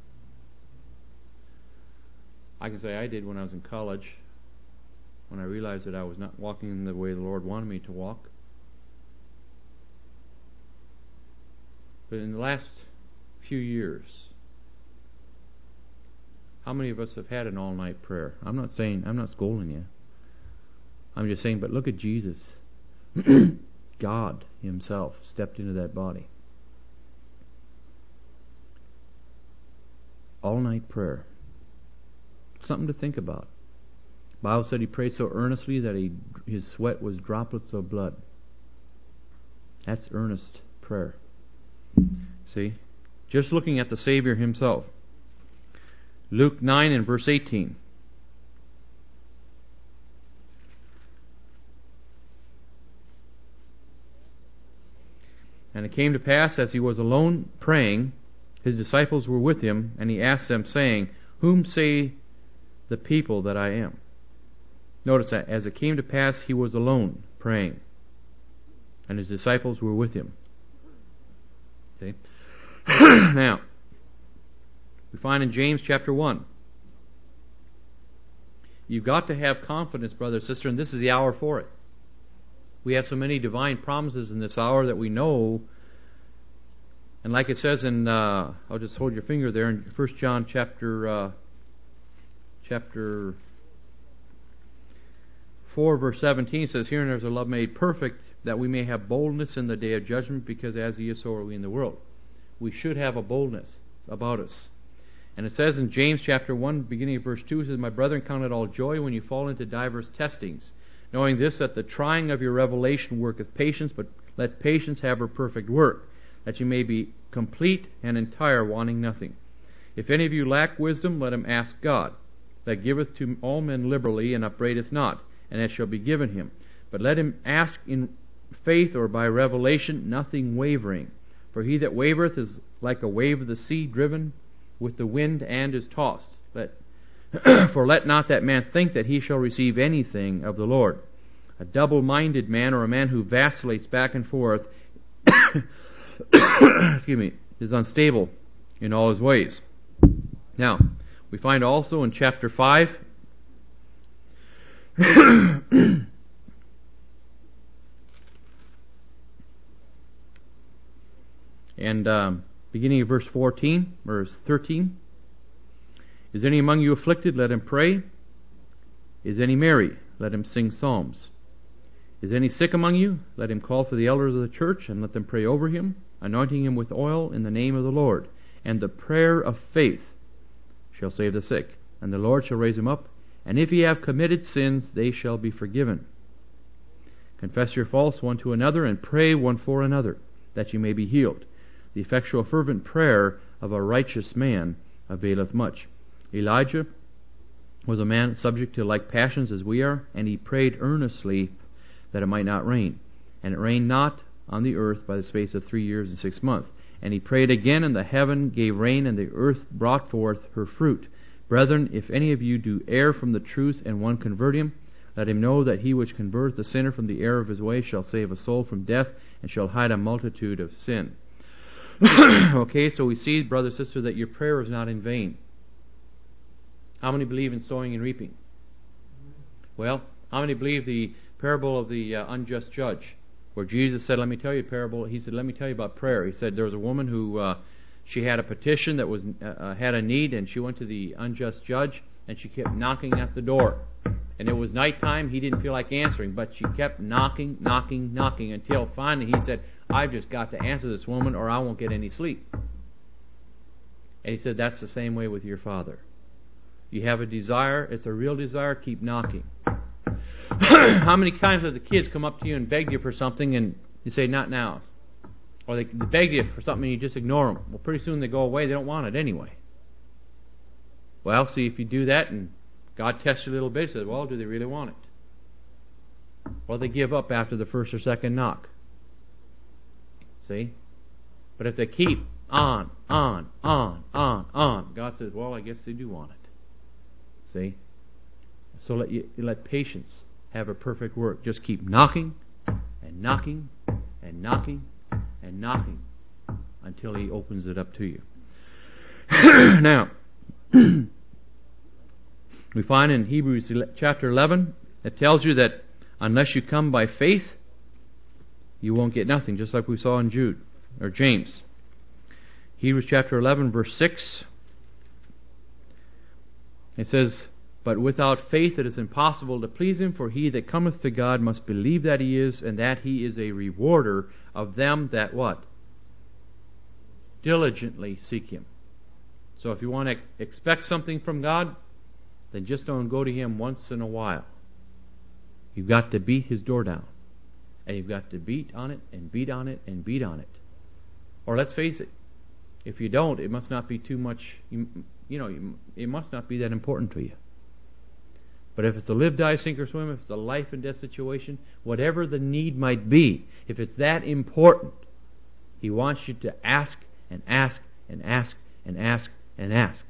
I can say I did when I was in college, when I realized that I was not walking in the way the Lord wanted me to walk. But in the last few years, how many of us have had an all-night prayer? I'm not saying, I'm not scolding you. I'm just saying, but look at Jesus. God Himself stepped into that body. All-night prayer. Something to think about. The Bible said He prayed so earnestly that he, his sweat was droplets of blood. That's earnest prayer. See? Just looking at the Savior Himself. Luke nine and verse eighteen. And it came to pass, as He was alone praying, His disciples were with Him, and He asked them, saying, Whom say the people that I am? Notice that, as it came to pass, He was alone praying, and His disciples were with Him. See? Now, we find in James chapter one, you've got to have confidence, brother and sister, and this is the hour for it. We have so many divine promises in this hour that we know, and like it says in, uh, I'll just hold your finger there, in First John chapter, uh, chapter four, verse seventeen, says, Herein there's a love made perfect, that we may have boldness in the day of judgment, because as He is, so are we in the world. We should have a boldness about us. And it says in James chapter one, beginning of verse two, it says, My brethren, count it all joy when you fall into divers testings, knowing this, that the trying of your revelation worketh patience, but let patience have her perfect work, that you may be complete and entire, wanting nothing. If any of you lack wisdom, let him ask God, that giveth to all men liberally, and upbraideth not, and it shall be given him. But let him ask in faith or by revelation, nothing wavering. For he that wavereth is like a wave of the sea, driven with the wind, and is tossed. Let For let not that man think that he shall receive anything of the Lord. A double-minded man, or a man who vacillates back and forth, excuse me, is unstable in all his ways. Now, we find also in chapter five, and um, beginning of verse fourteen, verse thirteen, Is any among you afflicted? Let him pray. Is any merry? Let him sing psalms. Is any sick among you? Let him call for the elders of the church, and let them pray over him, anointing him with oil in the name of the Lord. And the prayer of faith shall save the sick, and the Lord shall raise him up. And if ye have committed sins, they shall be forgiven. Confess your faults one to another, and pray one for another, that you may be healed. The effectual fervent prayer of a righteous man availeth much. Elijah was a man subject to like passions as we are, and he prayed earnestly that it might not rain. And it rained not on the earth by the space of three years and six months. And he prayed again, and the heaven gave rain, and the earth brought forth her fruit. Brethren, if any of you do err from the truth, and one convert him, let him know that he which converteth the sinner from the error of his way shall save a soul from death, and shall hide a multitude of sin. Okay, so we see, brother, sister, that your prayer is not in vain. How many believe in sowing and reaping? Well, how many believe the parable of the uh, unjust judge, where Jesus said, let me tell you a parable. He said, let me tell you about prayer. He said there was a woman who, uh, she had a petition that was uh, had a need, and she went to the unjust judge, and she kept knocking at the door. And it was nighttime. He didn't feel like answering, but she kept knocking, knocking, knocking, until finally he said, I've just got to answer this woman, or I won't get any sleep. And he said, that's the same way with your Father. You have a desire, it's a real desire, keep knocking. How many times have the kids come up to you and beg you for something, and you say, not now? Or they beg you for something and you just ignore them. Well, pretty soon they go away, they don't want it anyway. Well, see, if you do that and God tests you a little bit, he says, well, do they really want it? Or they give up after the first or second knock. See? But if they keep on, on, on, on, on, God says, well, I guess they do want it. See? So let you let patience have a perfect work. Just keep knocking and knocking and knocking and knocking until He opens it up to you. Now, we find in Hebrews chapter eleven, it tells you that unless you come by faith, you won't get nothing, just like we saw in Jude or James. Hebrews chapter eleven, verse six. It says, But without faith it is impossible to please Him, for he that cometh to God must believe that He is, and that He is a rewarder of them that what? Diligently seek Him. So if you want to expect something from God, then just don't go to Him once in a while. You've got to beat His door down. And you've got to beat on it, and beat on it, and beat on it. Or let's face it, if you don't, it must not be too much, you, you know, it must not be that important to you. But if it's a live, die, sink, or swim, if it's a life and death situation, whatever the need might be, if it's that important, He wants you to ask and ask and ask and ask and ask.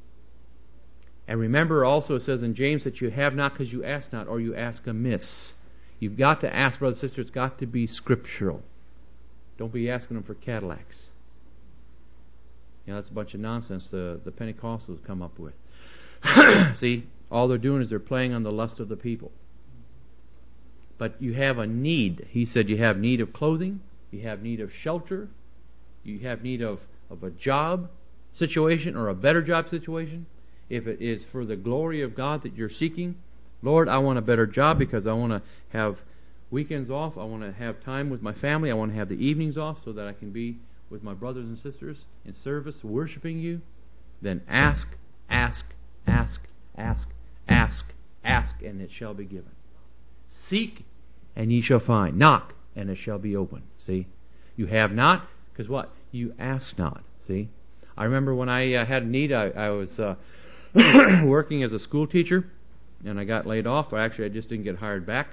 And remember also it says in James that you have not because you ask not, or you ask amiss. You've got to ask, brothers and sisters, it's got to be scriptural. Don't be asking them for Cadillacs. You know, that's a bunch of nonsense the, the Pentecostals come up with. See, all they're doing is they're playing on the lust of the people. But you have a need. He said you have need of clothing, you have need of shelter, you have need of, of a job situation or a better job situation. If it is for the glory of God that you're seeking, Lord, I want a better job because I want to have weekends off. I want to have time with my family. I want to have the evenings off so that I can be with my brothers and sisters in service, worshiping You. Then ask, ask, ask, ask, ask, ask, and it shall be given. Seek, and ye shall find. Knock, and it shall be open. See? You have not, because what? You ask not. See? I remember when I uh, had a need, I, I was uh, working as a school teacher, and I got laid off. Actually, I just didn't get hired back.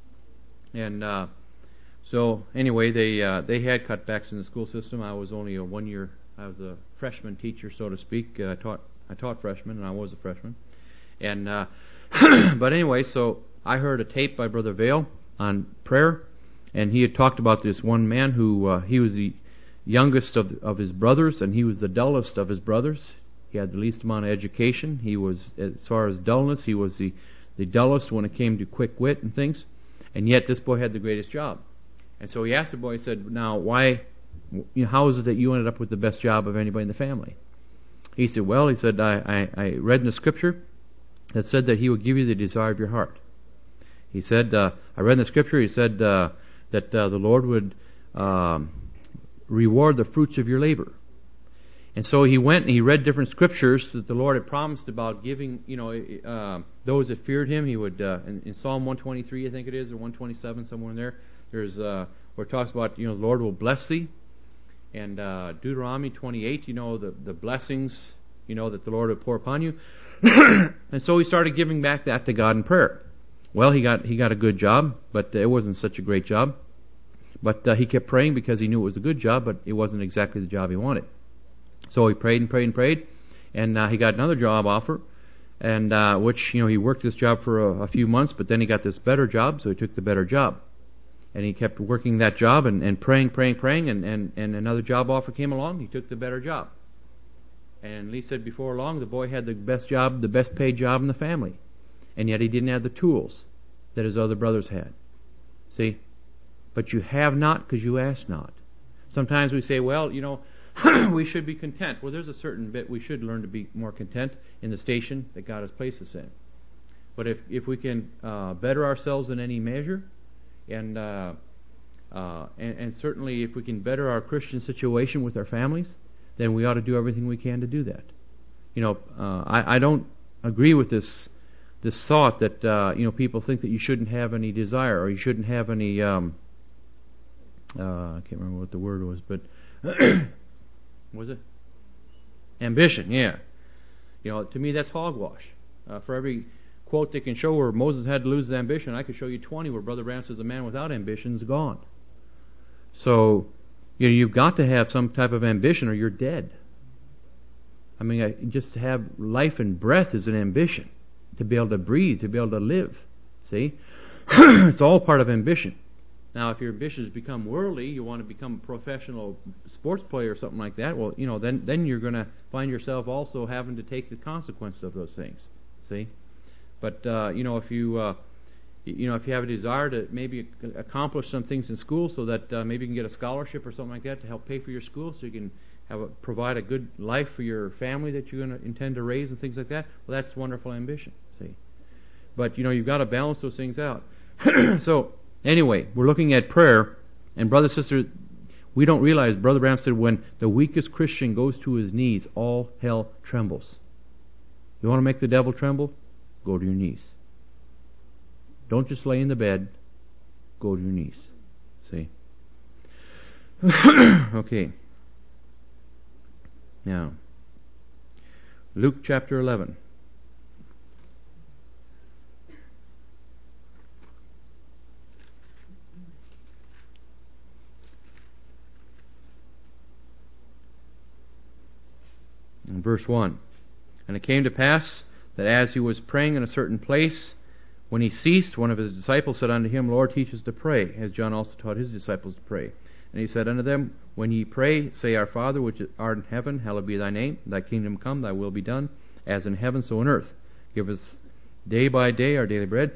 And uh, so, anyway, they uh, they had cutbacks in the school system. I was only a one year. I was a freshman teacher, so to speak. Uh, I taught I taught freshmen, and I was a freshman. And uh, but anyway, so I heard a tape by Brother Vail on prayer, and he had talked about this one man who uh, he was the youngest of of his brothers, and he was the dullest of his brothers. He had the least amount of education. He was, as far as dullness, he was the, the dullest when it came to quick wit and things. And yet this boy had the greatest job. And so he asked the boy, he said, now, why, you know, how is it that you ended up with the best job of anybody in the family? He said, well, he said, I, I, I read in the scripture that said that He would give you the desire of your heart. He said, uh, I read in the scripture, he said uh, that uh, the Lord would um, reward the fruits of your labor. And so he went and he read different scriptures that the Lord had promised about giving, you know, uh, those that feared Him. He would, uh, in, in Psalm one twenty-three, I think it is, or one twenty-seven, somewhere in there, there's uh, where it talks about, you know, the Lord will bless thee. And uh, Deuteronomy twenty-eight, you know, the, the blessings, you know, that the Lord would pour upon you. And so he started giving back that to God in prayer. Well, he got he got a good job, but it wasn't such a great job. But uh, he kept praying because he knew it was a good job, but it wasn't exactly the job he wanted. So he prayed and prayed and prayed, and uh, he got another job offer, and uh, which, you know, he worked this job for a, a few months, but then he got this better job, so he took the better job. And he kept working that job and, and praying, praying, praying, and, and, and another job offer came along, he took the better job. And Lee said before long, the boy had the best job, the best paid job in the family. And yet he didn't have the tools that his other brothers had. See? But you have not because you ask not. Sometimes we say, well, you know, we should be content. Well, there's a certain bit we should learn to be more content in the station that God has placed us in. But if if we can uh, better ourselves in any measure, and, uh, uh, and and certainly if we can better our Christian situation with our families, then we ought to do everything we can to do that. You know, uh, I, I don't agree with this this thought that uh, you know, people think that you shouldn't have any desire or you shouldn't have any. Um, uh, I can't remember what the word was, but. Was it? Ambition, yeah. You know, to me that's hogwash. Uh, for every quote they can show where Moses had to lose his ambition, I could show you twenty where Brother Branham says a man without ambition is gone. So, you know, you've got to have some type of ambition or you're dead. I mean, I, just to have life and breath is an ambition. To be able to breathe, to be able to live. See? It's all part of ambition. Now, if your ambitions become worldly, you want to become a professional sports player or something like that, well, you know, then then you're going to find yourself also having to take the consequences of those things. See? But, uh, you know, if you, uh, you know, if you have a desire to maybe accomplish some things in school so that uh, maybe you can get a scholarship or something like that to help pay for your school so you can have a, provide a good life for your family that you're going to intend to raise and things like that. Well, that's wonderful ambition. See, but you know you've got to balance those things out. So anyway, we're looking at prayer, and brother, sister, we don't realize. Brother Branham said, when the weakest Christian goes to his knees, all hell trembles. You want to make the devil tremble? Go to your knees. Don't just lay in the bed. Go to your knees. See? Okay. Now, Luke chapter eleven. In verse one. And it came to pass that as he was praying in a certain place, when he ceased, one of his disciples said unto him, Lord, teach us to pray, as John also taught his disciples to pray. And he said unto them, When ye pray, say, Our Father which art in heaven, hallowed be thy name. Thy kingdom come, thy will be done, as in heaven so on earth. Give us day by day our daily bread,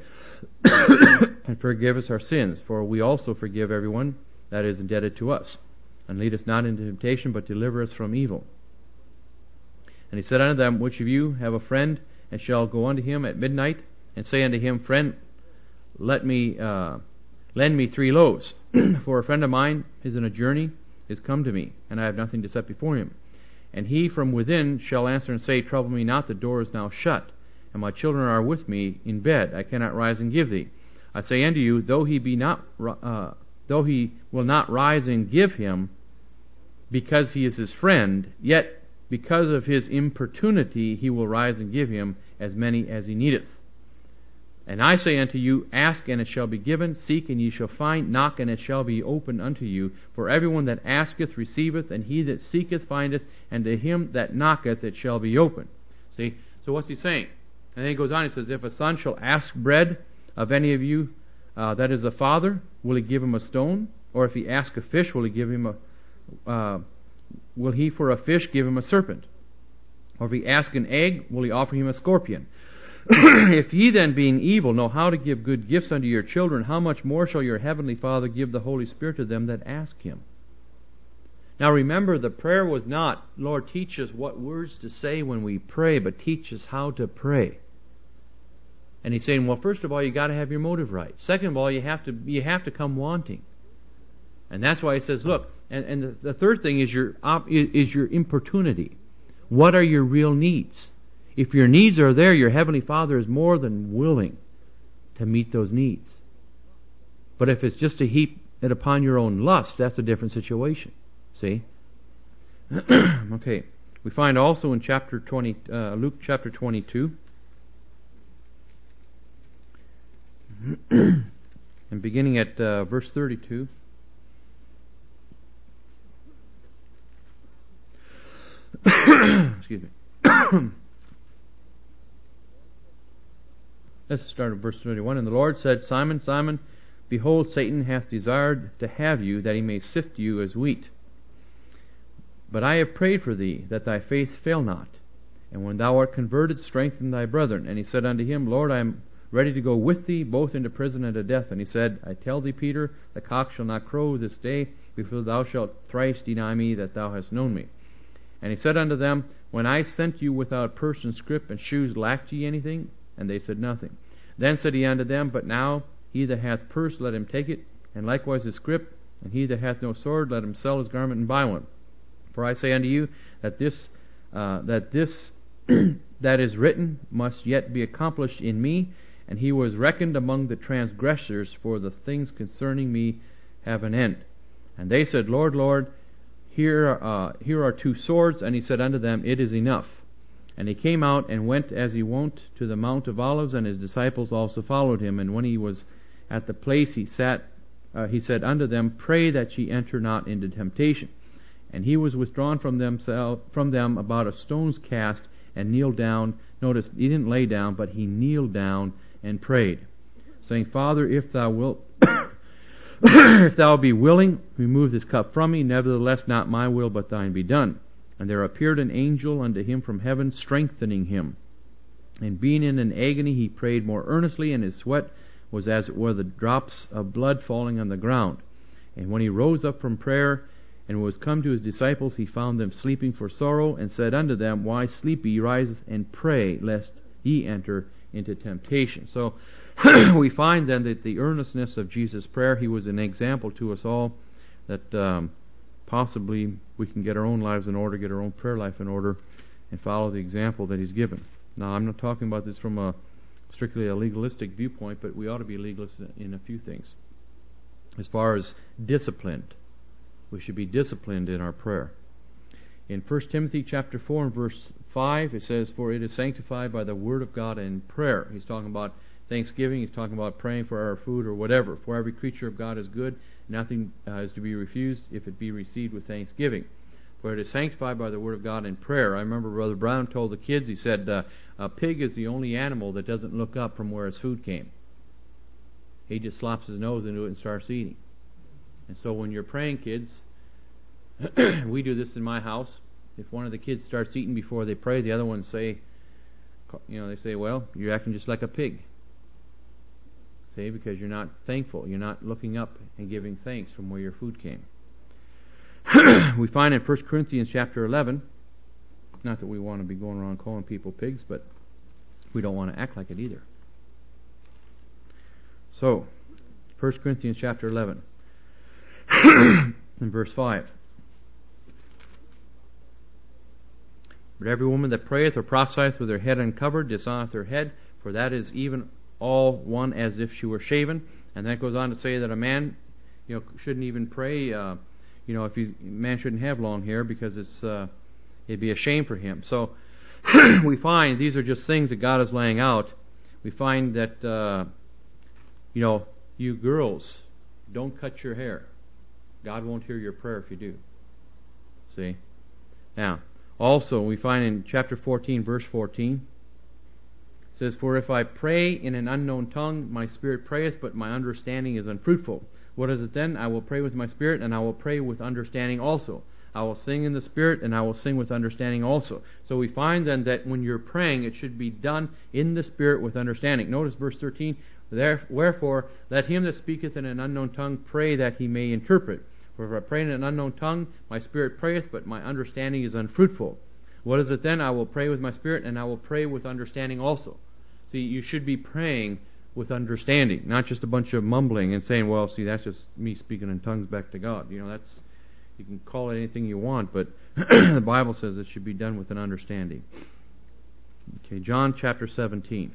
and forgive us our sins, for we also forgive everyone that is indebted to us. And lead us not into temptation, but deliver us from evil. And he said unto them, Which of you have a friend, and shall go unto him at midnight, and say unto him, Friend, let me uh, lend me three loaves, for a friend of mine is in a journey, is come to me, and I have nothing to set before him. And he from within shall answer and say, Trouble me not, the door is now shut, and my children are with me in bed, I cannot rise and give thee. I say unto you, though he be not, uh, though he will not rise and give him, because he is his friend, yet because of his importunity he will rise and give him as many as he needeth. And I say unto you, Ask, and it shall be given, seek, and ye shall find, knock, and it shall be opened unto you. For everyone that asketh receiveth, and he that seeketh findeth, and to him that knocketh it shall be opened. See? So what's he saying? And then he goes on, he says, If a son shall ask bread of any of you uh, that is a father, will he give him a stone? Or if he ask a fish, will he give him a... Uh, will he for a fish give him a serpent? Or if he ask an egg, will he offer him a scorpion? If ye then, being evil, know how to give good gifts unto your children, how much more shall your heavenly Father give the Holy Spirit to them that ask him? Now remember, the prayer was not, Lord, teach us what words to say when we pray, but teach us how to pray. And he's saying, well, first of all, you got to have your motive right. Second of all, you have to you have to come wanting. And that's why he says, look, and, and the, the third thing is your op, is, is your importunity. What are your real needs? If your needs are there, your Heavenly Father is more than willing to meet those needs. But if it's just to heap it upon your own lust, that's a different situation. See? Okay. We find also in chapter twenty, uh, Luke chapter twenty-two, and beginning at uh, verse thirty-two. Excuse me. Let's start at verse thirty-one. And the Lord said, Simon, Simon, behold, Satan hath desired to have you, that he may sift you as wheat. But I have prayed for thee, that thy faith fail not. And when thou art converted, strengthen thy brethren. And he said unto him, Lord, I am ready to go with thee, both into prison and to death. And he said, I tell thee, Peter, the cock shall not crow this day, before thou shalt thrice deny me that thou hast known me. And he said unto them, When I sent you without purse and scrip and shoes, lacked ye anything? And they said, Nothing. Then said he unto them, But now he that hath purse, let him take it, and likewise his scrip, and he that hath no sword, let him sell his garment and buy one. For I say unto you, that this uh, that this that is written must yet be accomplished in me. And he was reckoned among the transgressors, for the things concerning me have an end. And they said, Lord, Lord, here uh, here are two swords. And he said unto them, It is enough. And he came out and went as he wont to the Mount of Olives, and his disciples also followed him. And when he was at the place, he sat. Uh, he said unto them, Pray that ye enter not into temptation. And he was withdrawn from themselves from them about a stone's cast, and kneeled down. Notice, he didn't lay down, but he kneeled down and prayed, saying, Father, if thou wilt, if thou be willing, remove this cup from me. Nevertheless, not my will, but thine be done. And there appeared an angel unto him from heaven, strengthening him. And being in an agony, he prayed more earnestly, and his sweat was as it were the drops of blood falling on the ground. And when he rose up from prayer, And when he was come to his disciples, he found them sleeping for sorrow, and said unto them, Why sleep ye? Rise and pray, lest ye enter into temptation. So we find then that the earnestness of Jesus' prayer, he was an example to us all, that um, possibly we can get our own lives in order, get our own prayer life in order, and follow the example that he's given. Now, I'm not talking about this from a strictly a legalistic viewpoint, but we ought to be legalists in a few things. As far as disciplined, we should be disciplined in our prayer. In First Timothy chapter four and verse five, it says, For it is sanctified by the word of God and prayer. He's talking about thanksgiving. He's talking about praying for our food or whatever. For every creature of God is good. Nothing uh, is to be refused if it be received with thanksgiving. For it is sanctified by the word of God and prayer. I remember Brother Brown told the kids, he said, uh, a pig is the only animal that doesn't look up from where his food came. He just slops his nose into it and starts eating. And so when you're praying, kids, we do this in my house. If one of the kids starts eating before they pray, the other ones say, you know, they say, well, you're acting just like a pig. See, because you're not thankful. You're not looking up and giving thanks from where your food came. We find in First Corinthians chapter eleven, not that we want to be going around calling people pigs, but we don't want to act like it either. So, First Corinthians chapter eleven, and verse five. But every woman that prayeth or prophesieth with her head uncovered dishonoreth her head, for that is even all one as if she were shaven. And that goes on to say that a man, you know, shouldn't even pray. Uh, you know, if he's, a man shouldn't have long hair because it's uh, it'd be a shame for him. So we find these are just things that God is laying out. We find that uh, you know, you girls, don't cut your hair. God won't hear your prayer if you do. See? Now, also, we find in chapter fourteen, verse fourteen, it says, For if I pray in an unknown tongue, my spirit prayeth, but my understanding is unfruitful. What is it then? I will pray with my spirit, and I will pray with understanding also. I will sing in the spirit, and I will sing with understanding also. So we find then that when you're praying, it should be done in the spirit with understanding. Notice verse thirteen, Wherefore, let him that speaketh in an unknown tongue pray that he may interpret. For if I pray in an unknown tongue, my spirit prayeth, but my understanding is unfruitful. What is it then? I will pray with my spirit, and I will pray with understanding also. See, you should be praying with understanding, not just a bunch of mumbling and saying, well, see, that's just me speaking in tongues back to God. You know, that's, you can call it anything you want, but the Bible says it should be done with an understanding. Okay, John chapter seventeen.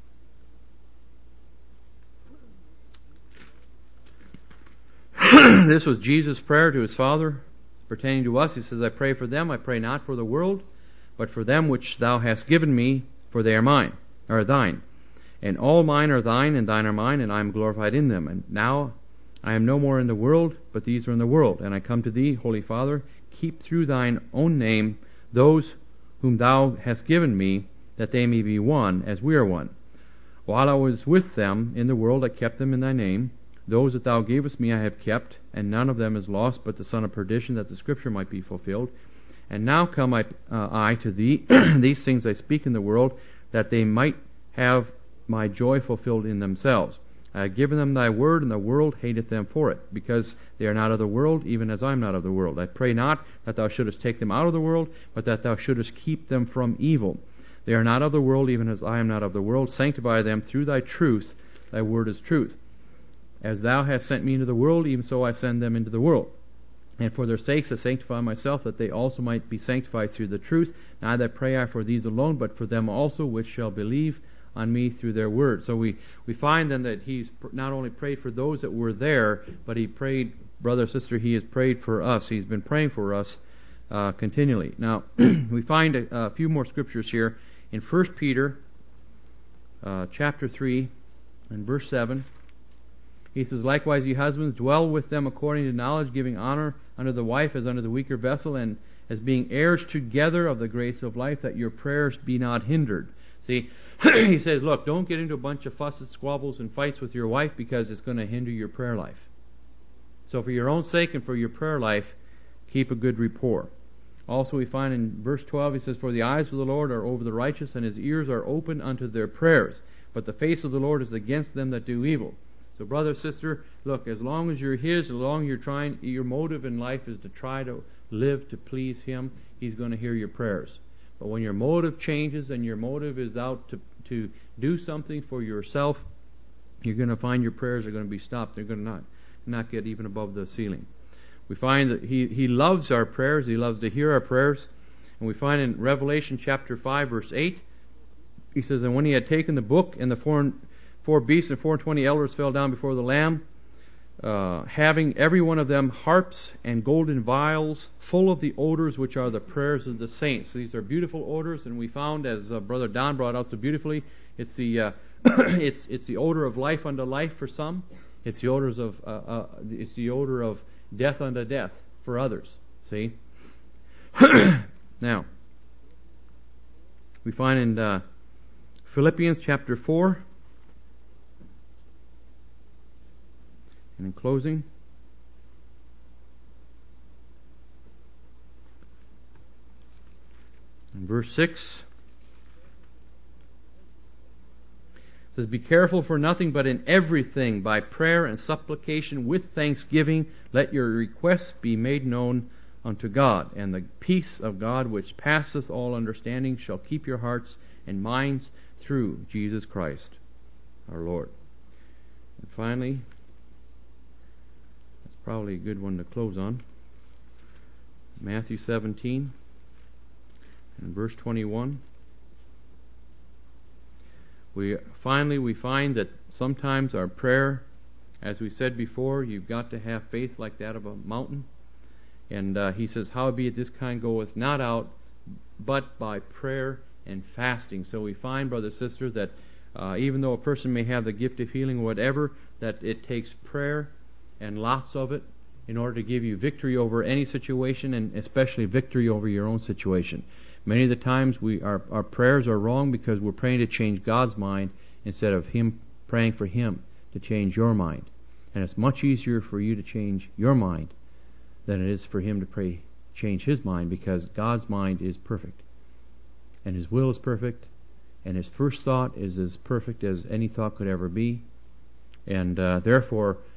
This was Jesus' prayer to his Father pertaining to us. He says, I pray for them, I pray not for the world, but for them which thou hast given me, for they are mine, or thine. And all mine are thine, and thine are mine, and I am glorified in them. And now I am no more in the world, but these are in the world. And I come to thee, Holy Father, keep through thine own name those whom thou hast given me, that they may be one, as we are one. While I was with them in the world, I kept them in thy name. Those that thou gavest me I have kept, and none of them is lost, but the son of perdition, that the scripture might be fulfilled. And now come I, uh, I to thee, these things I speak in the world, that they might have my joy fulfilled in themselves. I have given them thy word, and the world hateth them for it, because they are not of the world, even as I am not of the world. I pray not that thou shouldest take them out of the world, but that thou shouldest keep them from evil. They are not of the world, even as I am not of the world. Sanctify them through thy truth. Thy word is truth. As thou hast sent me into the world, even so I send them into the world. And for their sakes I sanctify myself, that they also might be sanctified through the truth. Neither pray I for these alone, but for them also which shall believe on me through their word. So we, we find then that he's not only prayed for those that were there, but he prayed, brother, sister, he has prayed for us. He's been praying for us uh, continually. Now, we find a, a few more scriptures here. In First Peter uh, chapter three and verse seven, he says, Likewise, ye husbands, dwell with them according to knowledge, giving honor unto the wife as unto the weaker vessel, and as being heirs together of the grace of life, that your prayers be not hindered. See, he says, look, don't get into a bunch of fusses, squabbles, and fights with your wife, because it's going to hinder your prayer life. So for your own sake and for your prayer life, keep a good rapport. Also we find in verse twelve, he says, For the eyes of the Lord are over the righteous, and his ears are open unto their prayers. But the face of the Lord is against them that do evil. So brother, sister, look, as long as you're His, as long as you're trying, your motive in life is to try to live to please Him, He's going to hear your prayers. But when your motive changes and your motive is out to, to do something for yourself, you're going to find your prayers are going to be stopped. They're going to not, not get even above the ceiling. We find that He, He loves our prayers. He loves to hear our prayers. And we find in Revelation chapter five, verse eight, He says, "And when He had taken the book, and the four, four beasts and four and twenty elders fell down before the Lamb, uh, having every one of them harps and golden vials, full of the odors which are the prayers of the saints." These are beautiful odors, and we found, as uh, Brother Don brought out so beautifully, it's the uh, it's it's the odor of life unto life for some. It's the odors of uh, uh, it's the odor of death unto death for others. See. Now, we find in uh, Philippians chapter four, and in closing, in verse six, it says, "Be careful for nothing, but in everything by prayer and supplication with thanksgiving let your requests be made known unto God, and the peace of God which passeth all understanding shall keep your hearts and minds through Jesus Christ our Lord." And finally, that's probably a good one to close on, Matthew seventeen and verse twenty-one. We finally we find that sometimes our prayer, as we said before, you've got to have faith like that of a mountain. And uh, he says, "Howbeit this kind goeth not out, but by prayer and fasting." So we find, brothers and sisters, that uh, even though a person may have the gift of healing or whatever, that it takes prayer and lots of it in order to give you victory over any situation, and especially victory over your own situation. Many of the times we our, our prayers are wrong because we're praying to change God's mind instead of Him praying for Him to change your mind. And it's much easier for you to change your mind than it is for Him to pray change His mind, because God's mind is perfect. And His will is perfect. And His first thought is as perfect as any thought could ever be. And uh, therefore,